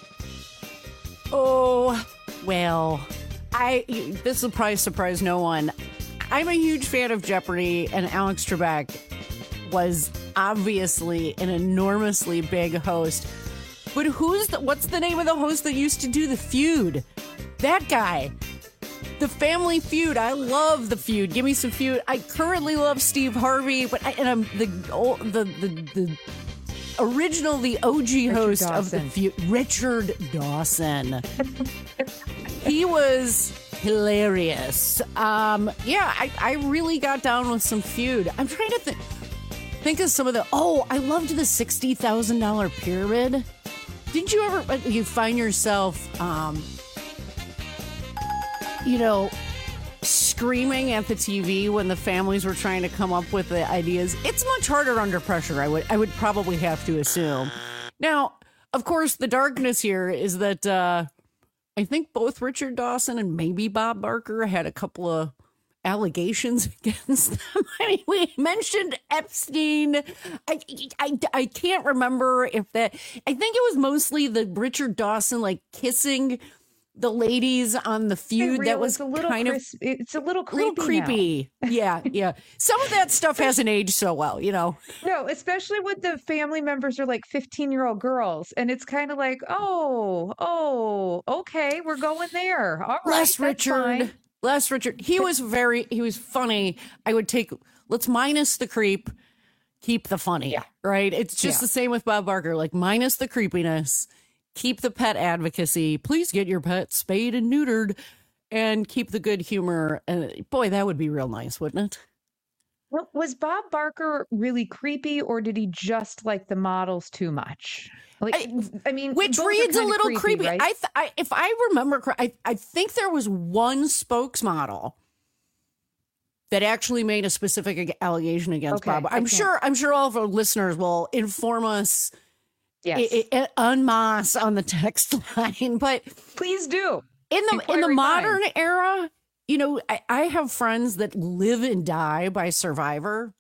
Oh, well, I this will probably surprise no one. I'm a huge fan of Jeopardy, and Alex Trebek was obviously an enormously big host. But who's the, what's the name of the host that used to do The Feud? That guy. The Family Feud. I love The Feud. Give me some Feud. I currently love Steve Harvey, but I, and I'm the old, the the the original, the O G Richard host of The Dawson. Feud, Richard Dawson. He was hilarious. Um, yeah, I, I really got down with some Feud. I'm trying to think think of some of the. Oh, I loved the sixty thousand dollar pyramid. Didn't you ever? You find yourself, um, you know, screaming at the T V when the families were trying to come up with the ideas. It's much harder under pressure. I would I would probably have to assume. Now, of course, the darkness here is that uh, I think both Richard Dawson and maybe Bob Barker had a couple of allegations against them. I mean, we mentioned Epstein. I, I, I can't remember if that, I think it was mostly the Richard Dawson, like kissing the ladies on The Feud. Real, That was it's a little kind cris- of it's a little a creepy. little creepy. Yeah, yeah. Some of that stuff hasn't aged so well, you know. Now. No, especially when the family members are like fifteen year old girls, and it's kind of like, oh, oh, okay, we're going there. All right, Les that's Richard. fine. Les Richard. He was very, he was funny. I would take, let's minus the creep, keep the funny. Yeah. Right? It's just Yeah. the same with Bob Barker. Like, minus the creepiness, keep the pet advocacy. Please get your pet spayed and neutered, and keep the good humor. And boy, that would be real nice, wouldn't it? Well, was Bob Barker really creepy, or did he just like the models too much? Like, I, I mean, Which both are reads a kinda little creepy. right? I, th- I, if I remember correctly, I, I think there was one spokesmodel that actually made a specific allegation against Okay, Bob. I I'm can't- sure. I'm sure all of our listeners will inform us Yes. i- i- en masse on the text line. But Please do. in the in the Inquiry modern minds. era, you know, I, I have friends that live and die by Survivor.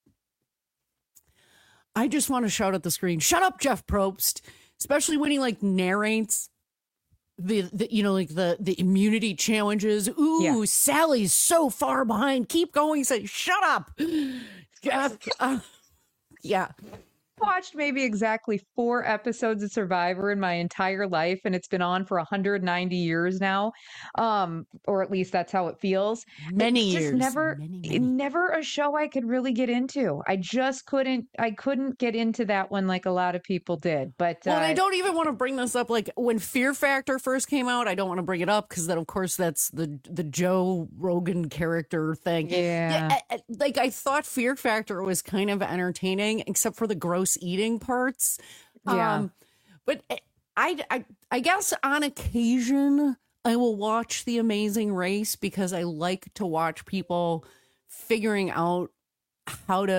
I just want to shout at the screen, shut up, Jeff Probst, especially when he like narrates the, the you know, like the, the immunity challenges. Ooh, Yeah. Sally's so far behind. Keep going. Say, shut up. Jeff. Uh, yeah. Watched maybe exactly four episodes of Survivor in my entire life, and it's been on for one hundred ninety years now, um, or at least that's how it feels. Many it's just years. never, Many, many. never a show I could really get into. I just couldn't. I couldn't get into that one like a lot of people did. But Well, uh, I don't even want to bring this up. Like when Fear Factor first came out, I don't want to bring it up because then, of course, that's the the Joe Rogan character thing. Yeah. I- I- like I thought Fear Factor was kind of entertaining, except for the gross eating parts. Yeah. Um, but I, I, I guess on occasion I will watch The Amazing Race because I like to watch people figuring out how to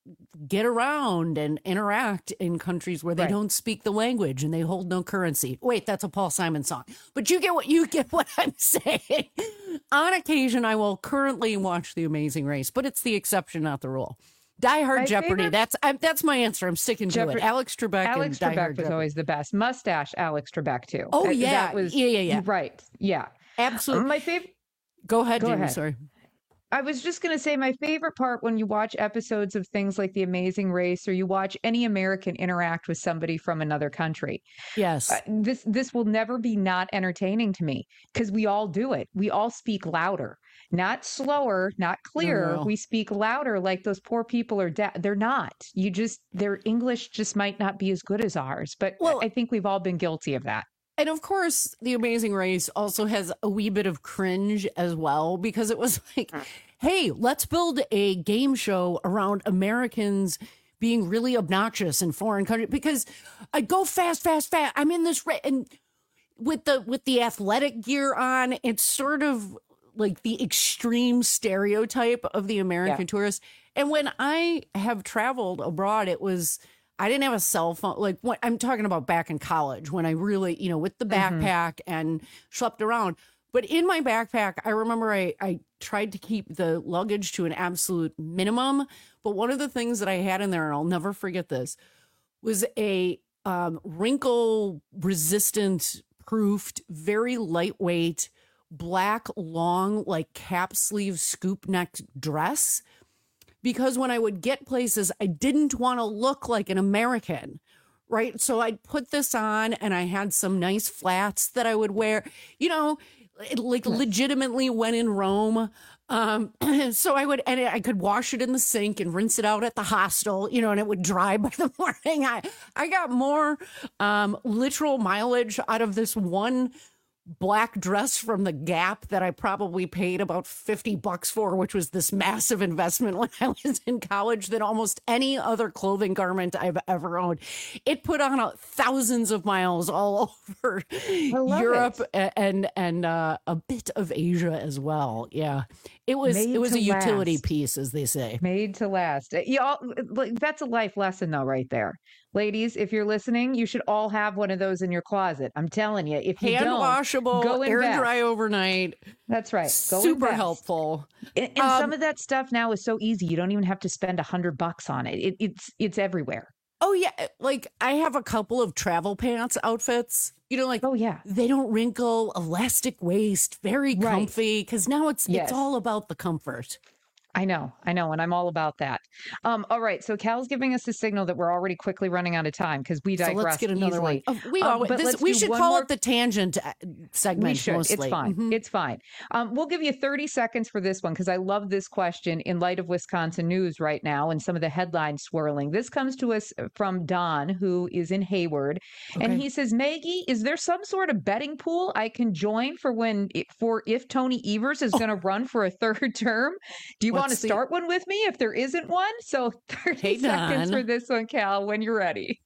get around and interact in countries where they Right. don't speak the language and they hold no currency. Wait, that's a Paul Simon song. But you get what you get what I'm saying. On occasion, I will currently watch The Amazing Race, but it's the exception, not the rule. Die Hard My Jeopardy. favorite- That's I, that's my answer. I'm sticking to Jeopardy- it. Alex Trebek. Alex and Die Trebek Hard was Jeopardy. always the best. Mustache Alex Trebek too. Oh, That- yeah. that was Yeah, yeah, yeah. Right. Yeah. Absolutely. My favorite. Go ahead, Go Jamie. ahead. Sorry. I was just going to say my favorite part when you watch episodes of things like The Amazing Race or you watch any American interact with somebody from another country. Yes. Uh, this this will never be not entertaining to me because we all do it. We all speak louder, not slower, not clearer. No. We speak louder like those poor people are dead. They're not. You just their English just might not be as good as ours, but Well- I think we've all been guilty of that. And of course, The Amazing Race also has a wee bit of cringe as well, because it was like, hey, let's build a game show around Americans being really obnoxious in foreign countries, because I go fast, fast, fast. I'm in this ra- and with the with the athletic gear on, it's sort of like the extreme stereotype of the American Yeah. tourist. And when I have traveled abroad, it was I didn't have a cell phone. Like what I'm talking about back in college when I really, you know, with the backpack and schlepped around. But in my backpack, I remember I, I tried to keep the luggage to an absolute minimum. But one of the things that I had in there, and I'll never forget this, was a um, wrinkle resistant, proofed, very lightweight, black, long, like cap sleeve scoop neck dress. Because when I would get places, I didn't want to look like an American, right? So I'd put this on and I had some nice flats that I would wear, you know, it, like legitimately when in Rome. Um, so I would, and I could wash it in the sink and rinse it out at the hostel, you know, and it would dry by the morning. I, I got more um, literal mileage out of this one black dress from the Gap that I probably paid about fifty bucks for, which was this massive investment when I was in college, than almost any other clothing garment I've ever owned. It put on a, thousands of miles all over love Europe it. a- and and uh, a bit of Asia as well. Yeah, it was Made it was to a utility last. piece, as they say. Made to last. Uh, Y'all, like, that's a life lesson, though, right there. Ladies, if you're listening, you should all have one of those in your closet. I'm telling you, if you Hand don't, washable, go air invest. dry overnight. That's right. Go Super invest. helpful. And, and Um, some of that stuff now is so easy. You don't even have to spend a hundred bucks on it. it. It's it's everywhere. Oh yeah, like I have a couple of travel pants outfits. You know, like oh yeah, they don't wrinkle, elastic waist, very comfy. Because now it's Yes. it's all about the comfort. I know, I know, and I'm all about that. Um, all right, so Cal's giving us a signal that we're already quickly running out of time because we So digress let's get another easily. one. Oh, we Um, always, but this, let's we do should one call more- it the tangent uh, segment. We should. Mostly. It's fine. Mhm. It's fine. Um, we'll give you thirty seconds for this one because I love this question in light of Wisconsin news right now and some of the headlines swirling. This comes to us from Don, who is in Hayward, and Okay. he says, "Maggie, is there some sort of betting pool I can join for when for if Tony Evers is going to run for a third term? Do you want to What's the- start one with me if there isn't one?" So thirty Hey, seconds Don. for this one, Cal, when you're ready.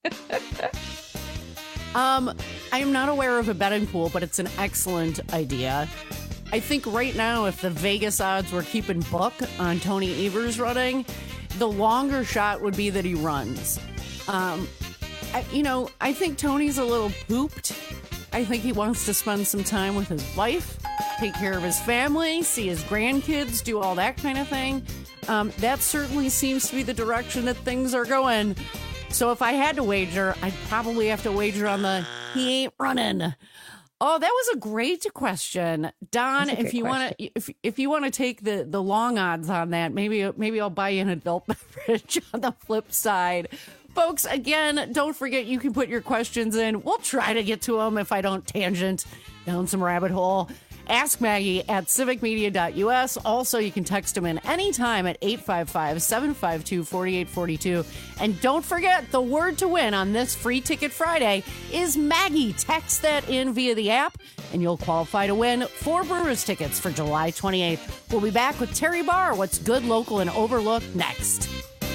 Um, I am not aware of a betting pool, but it's an excellent idea. I think right now, if the Vegas odds were keeping book on Tony Evers running, the longer shot would be that he runs. Um, I, you know, I think Tony's a little pooped. I think he wants to spend some time with his wife, take care of his family, see his grandkids, do all that kind of thing. Um, that certainly seems to be the direction that things are going. So if I had to wager, I'd probably have to wager on the he ain't running. Oh, that was a great question, Don. That's a If good you want to, if if you want to take the the long odds on that, maybe maybe I'll buy you an adult beverage on the flip side. Folks, again, don't forget you can put your questions in. We'll try to get to them if I don't tangent down some rabbit hole. Ask Maggie at civic media dot U S. Also, you can text them in anytime at eight five five, seven five two, four eight four two. And don't forget, the word to win on this Free Ticket Friday is Maggie. Text that in via the app, and you'll qualify to win four Brewers tickets for July twenty-eighth. We'll be back with Terry Barr, What's Good, Local, and Overlooked next.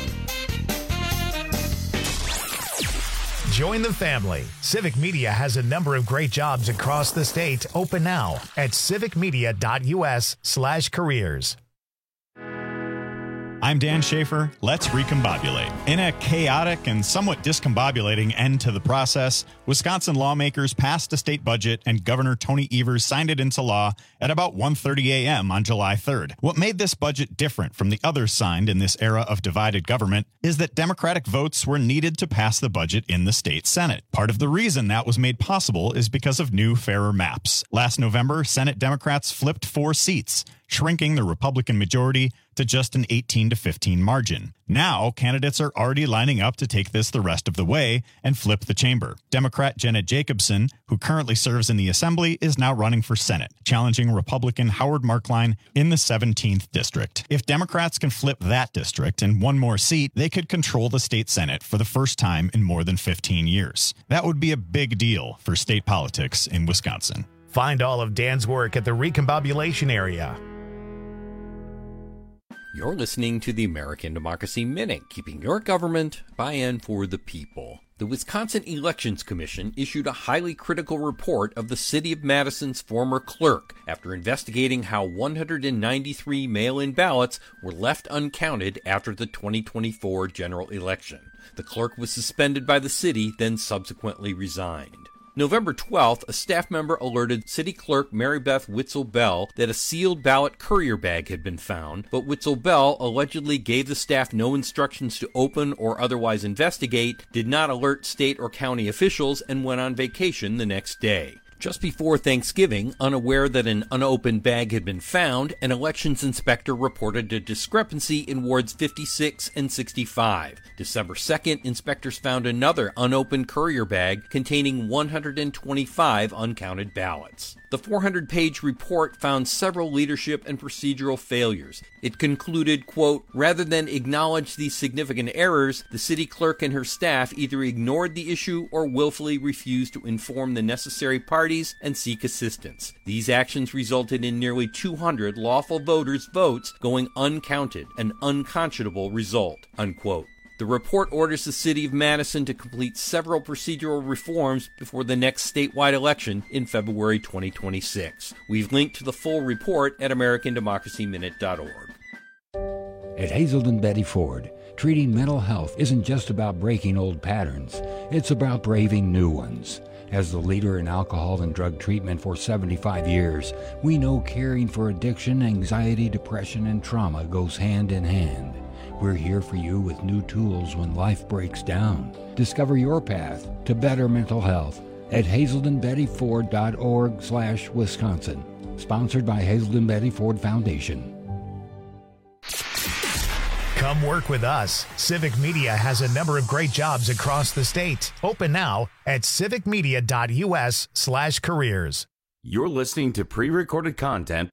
Join the family. Civic Media has a number of great jobs across the state open now at civic media dot U S slash careers. I'm Dan Schaefer. Let's recombobulate. In a chaotic and somewhat discombobulating end to the process, Wisconsin lawmakers passed a state budget and Governor Tony Evers signed it into law at about one thirty a.m. on July third. What made this budget different from the others signed in this era of divided government is that Democratic votes were needed to pass the budget in the state Senate. Part of the reason that was made possible is because of new, fairer maps. Last November, Senate Democrats flipped four seats, shrinking the Republican majority to just an eighteen to fifteen margin. Now, candidates are already lining up to take this the rest of the way and flip the chamber. Democrat Jenna Jacobson, who currently serves in the Assembly, is now running for Senate, challenging Republican Howard Markline in the seventeenth district. If Democrats can flip that district and one more seat, they could control the state Senate for the first time in more than fifteen years. That would be a big deal for state politics in Wisconsin. Find all of Dan's work at the Recombobulation Area. You're listening to the American Democracy Minute, keeping your government by and for the people. The Wisconsin Elections Commission issued a highly critical report of the City of Madison's former clerk after investigating how one hundred ninety-three mail-in ballots were left uncounted after the twenty twenty-four general election. The clerk was suspended by the city, then subsequently resigned. November twelfth, a staff member alerted City Clerk Mary Beth Witzel-Bell that a sealed ballot courier bag had been found, but Witzel-Bell allegedly gave the staff no instructions to open or otherwise investigate, did not alert state or county officials, and went on vacation the next day. Just before Thanksgiving, unaware that an unopened bag had been found, an elections inspector reported a discrepancy in wards fifty-six and sixty-five. December second, inspectors found another unopened courier bag containing one hundred twenty-five uncounted ballots. The four hundred page report found several leadership and procedural failures. It concluded, quote, rather than acknowledge these significant errors, the city clerk and her staff either ignored the issue or willfully refused to inform the necessary parties and seek assistance. These actions resulted in nearly two hundred lawful voters' votes going uncounted, an unconscionable result, unquote. The report orders the City of Madison to complete several procedural reforms before the next statewide election in February twenty twenty-six. We've linked to the full report at American Democracy Minute dot org. At Hazelden Betty Ford, treating mental health isn't just about breaking old patterns. It's about braving new ones. As the leader in alcohol and drug treatment for seventy-five years, we know caring for addiction, anxiety, depression, and trauma goes hand in hand. We're here for you with new tools when life breaks down. Discover your path to better mental health at hazelden betty ford dot org slash Wisconsin. Sponsored by Hazelden Betty Ford Foundation. Come work with us. Civic Media has a number of great jobs across the state. Open now at civic media dot u s slash careers. You're listening to pre-recorded content.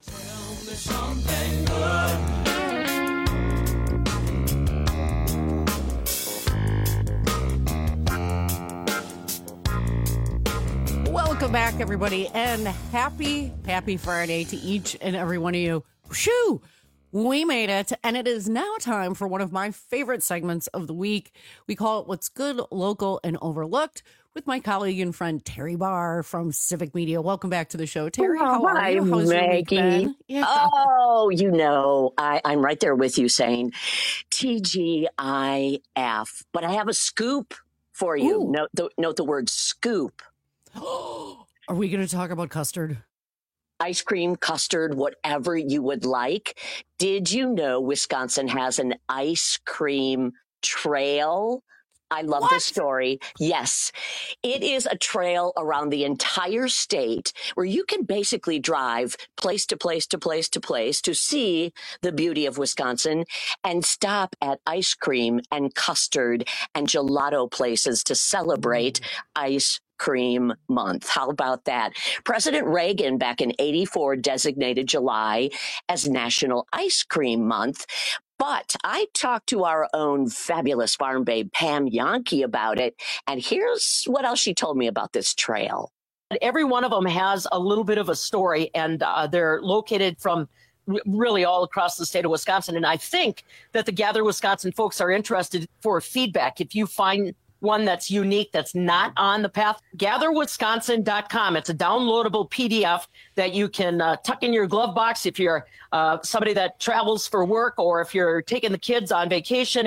Welcome back, everybody, and happy, happy Friday to each and every one of you. Shoo! We made it, and it is now time for one of my favorite segments of the week. We call it What's Good, Local, and Overlooked with my colleague and friend Terry Barr from Civic Media. Welcome back to the show, Terry. Oh, How are hi, you? How's your week Maggie. been? Yeah. Oh, you know, I, I'm right there with you saying T G I F, but I have a scoop for you. Note the, note the word scoop. Are we going to talk about custard? Ice cream, custard, whatever you would like. Did you know Wisconsin has an ice cream trail? I love this story. Yes, it is a trail around the entire state where you can basically drive place to place to place to place to see the beauty of Wisconsin and stop at ice cream and custard and gelato places to celebrate ice Cream Month. How about that? President Reagan back in eighty-four designated July as National Ice Cream Month. But I talked to our own fabulous farm babe, Pam Yankee, about it. And here's what else she told me about this trail. Every one of them has a little bit of a story, and uh, they're located from really all across the state of Wisconsin. And I think that the Gather Wisconsin folks are interested for feedback. If you find one that's unique, that's not on the path, gather wisconsin dot com. It's a downloadable P D F that you can uh, tuck in your glove box if you're uh, somebody that travels for work or if you're taking the kids on vacation.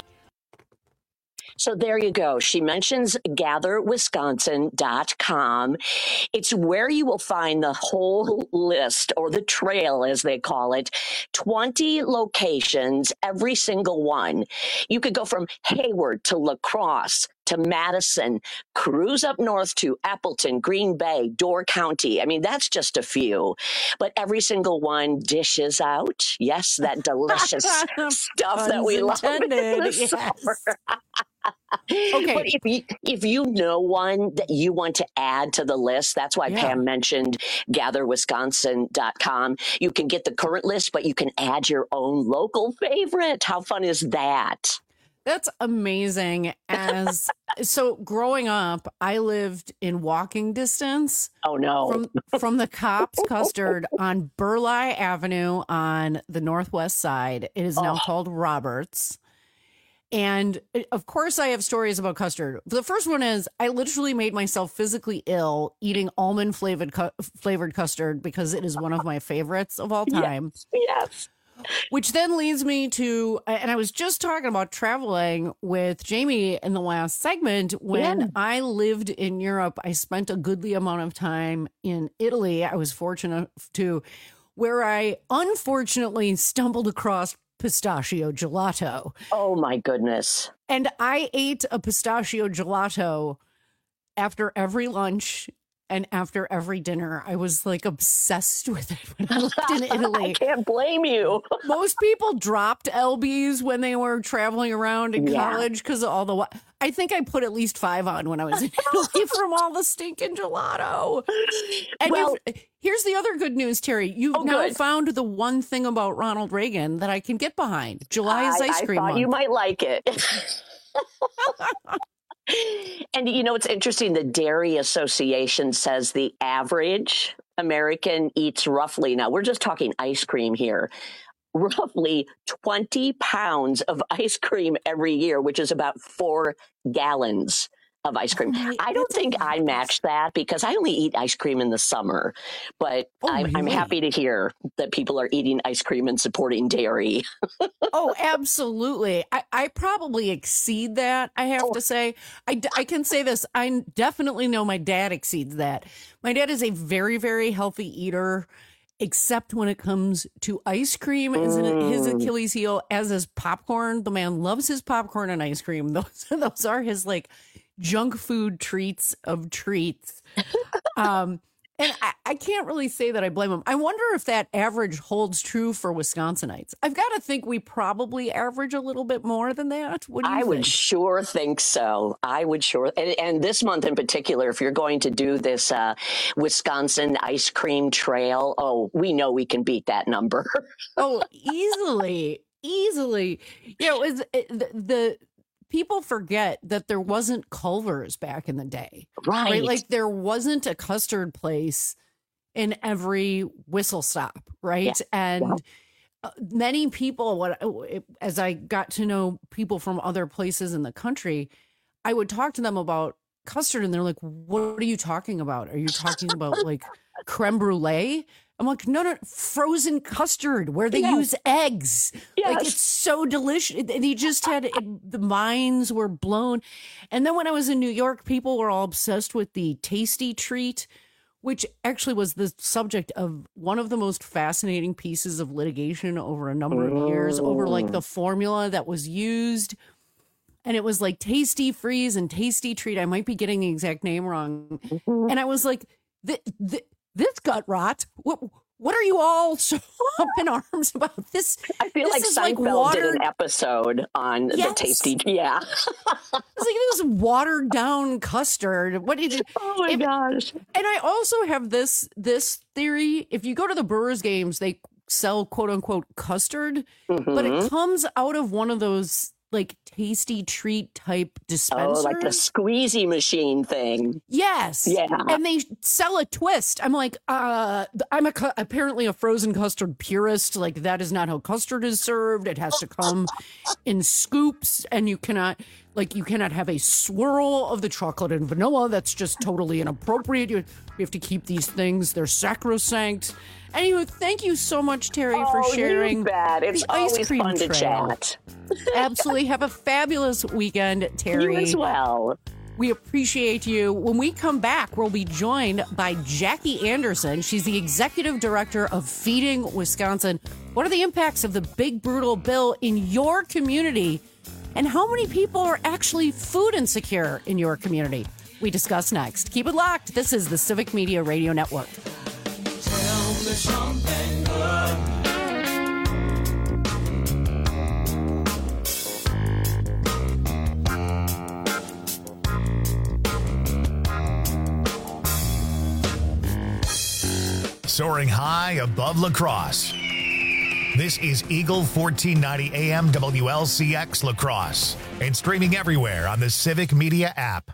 So there you go. She mentions gather wisconsin dot com. It's where you will find the whole list, or the trail as they call it, twenty locations, every single one. You could go from Hayward to La Crosse to Madison, cruise up north to Appleton, Green Bay, Door County. I mean, that's just a few, but every single one dishes out, yes, that delicious stuff that we love in the yes. summer. Okay. But if you, if you know one that you want to add to the list, that's why Yeah. Pam mentioned gather wisconsin dot com. You can get the current list, but you can add your own local favorite. How fun is that? That's amazing. As so growing up, I lived in walking distance. Oh no. From from the Cops Custard on Burleigh Avenue on the northwest side. It is now Oh. called Roberts. And of course, I have stories about custard. The first one is I literally made myself physically ill eating almond flavored cu- flavored custard because it is one of my favorites of all time. Yes. yes. Which then leads me to, and I was just talking about traveling with Jamie in the last segment. When Yeah. I lived in Europe, I spent a goodly amount of time in Italy. I was fortunate to, where I unfortunately stumbled across pistachio gelato. Oh my goodness. And I ate a pistachio gelato after every lunch and after every dinner. I was like obsessed with it when I lived in Italy. I can't blame you. Most people dropped L Bs when they were traveling around in Yeah. college because of all the. wa- I think I put at least five on when I was in Italy from all the stinking gelato. And Well- you've- here's the other good news, Terry. You've Oh, now good. found the one thing about Ronald Reagan that I can get behind. July is I, ice I cream thought month. you might like it. And you know, it's interesting. The Dairy Association says the average American eats roughly, now we're just talking ice cream here, roughly twenty pounds of ice cream every year, which is about four gallons of ice cream. Oh my- I don't that's a think I lot. match that because I only eat ice cream in the summer. But Oh, I'm, I'm really? happy to hear that people are eating ice cream and supporting dairy. Oh, absolutely. I, I probably exceed that, I have to say. I, d- I can say this. I definitely know my dad exceeds that. My dad is a very, very healthy eater, except when it comes to ice cream. Is Mm. his Achilles heel, as is popcorn. The man loves his popcorn and ice cream. Those, those are his like junk food treats of treats. Um, and I, I can't really say that I blame him. I wonder if that average holds true for Wisconsinites. I've got to think we probably average a little bit more than that. What do you I think? would sure think so. I would sure. And, and this month in particular, if you're going to do this uh, Wisconsin ice cream trail, oh, we know we can beat that number. Oh, easily, easily. You know, is it, the, the people forget that there wasn't Culver's back in the day, Right. Like there wasn't a custard place in every whistle stop, right? Yeah. And uh, many people, what as I got to know people from other places in the country, I would talk to them about custard, and they're like, "What are you talking about? Are you talking about like creme brulee?" I'm like, no, no, frozen custard where they Yes. use eggs. Like Yes. it's so delicious. And he just had it, the minds were blown. And then when I was in New York, people were all obsessed with the Tasty Treat, which actually was the subject of one of the most fascinating pieces of litigation over a number of years, over like the formula that was used. And it was like Tasty Freeze and Tasty Treat. I might be getting the exact name wrong. Mm-hmm. And I was like, th- th- this gut rot. What what are you all so up in arms about? This I feel this like is Seinfeld watered, did an episode on Yes. the tasty. Yeah. It's like it was watered down custard. What did it? Oh my if- gosh. And I also have this this theory. If you go to the Brewers games, they sell quote unquote custard, but Mhm. it comes out of one of those like Tasty Treat type dispensers. Oh, like the squeezy machine thing. Yes. Yeah. And they sell a twist. I'm like, uh, I'm a cu- apparently a frozen custard purist. Like that is not how custard is served. It has to come in scoops, and you cannot. Like, you cannot have a swirl of the chocolate and vanilla. That's just totally inappropriate. You, you have to keep these things. They're sacrosanct. Anyway, thank you so much, Terry, oh, for sharing. You bet. It's the ice always cream fun to trail. chat. Absolutely. Have a fabulous weekend, Terry. You as well. We appreciate you. When we come back, we'll be joined by Jackie Anderson. She's the executive director of Feeding Wisconsin. What are the impacts of the big, brutal bill in your community? And how many people are actually food insecure in your community? We discuss next. Keep it locked. This is the Civic Media Radio Network. Tell me something good. Soaring high above La Crosse. This is Eagle fourteen ninety A M W L C X La Crosse and streaming everywhere on the Civic Media app.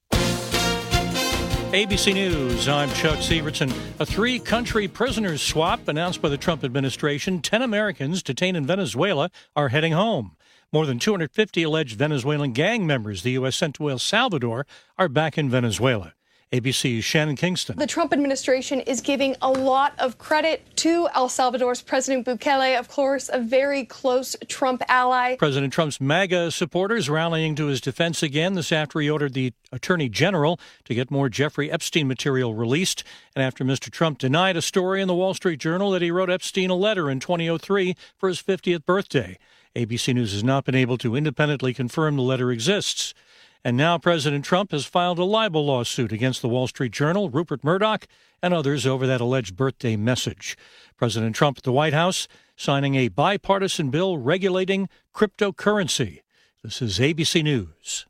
A B C News, I'm Chuck Severson. A three-country prisoners swap announced by the Trump administration. Ten Americans detained in Venezuela are heading home. More than two hundred fifty alleged Venezuelan gang members the U S sent to El Salvador are back in Venezuela. A B C's Shannon Kingston. The Trump administration is giving a lot of credit to El Salvador's President Bukele, of course, a very close Trump ally. President Trump's MAGA supporters rallying to his defense again this after he ordered the Attorney General to get more Jeffrey Epstein material released. And after Mister Trump denied a story in the Wall Street Journal that he wrote Epstein a letter in two thousand three for his fiftieth birthday. A B C News has not been able to independently confirm the letter exists. And now President Trump has filed a libel lawsuit against the Wall Street Journal, Rupert Murdoch, and others over that alleged birthday message. President Trump at the White House signing a bipartisan bill regulating cryptocurrency. This is A B C News.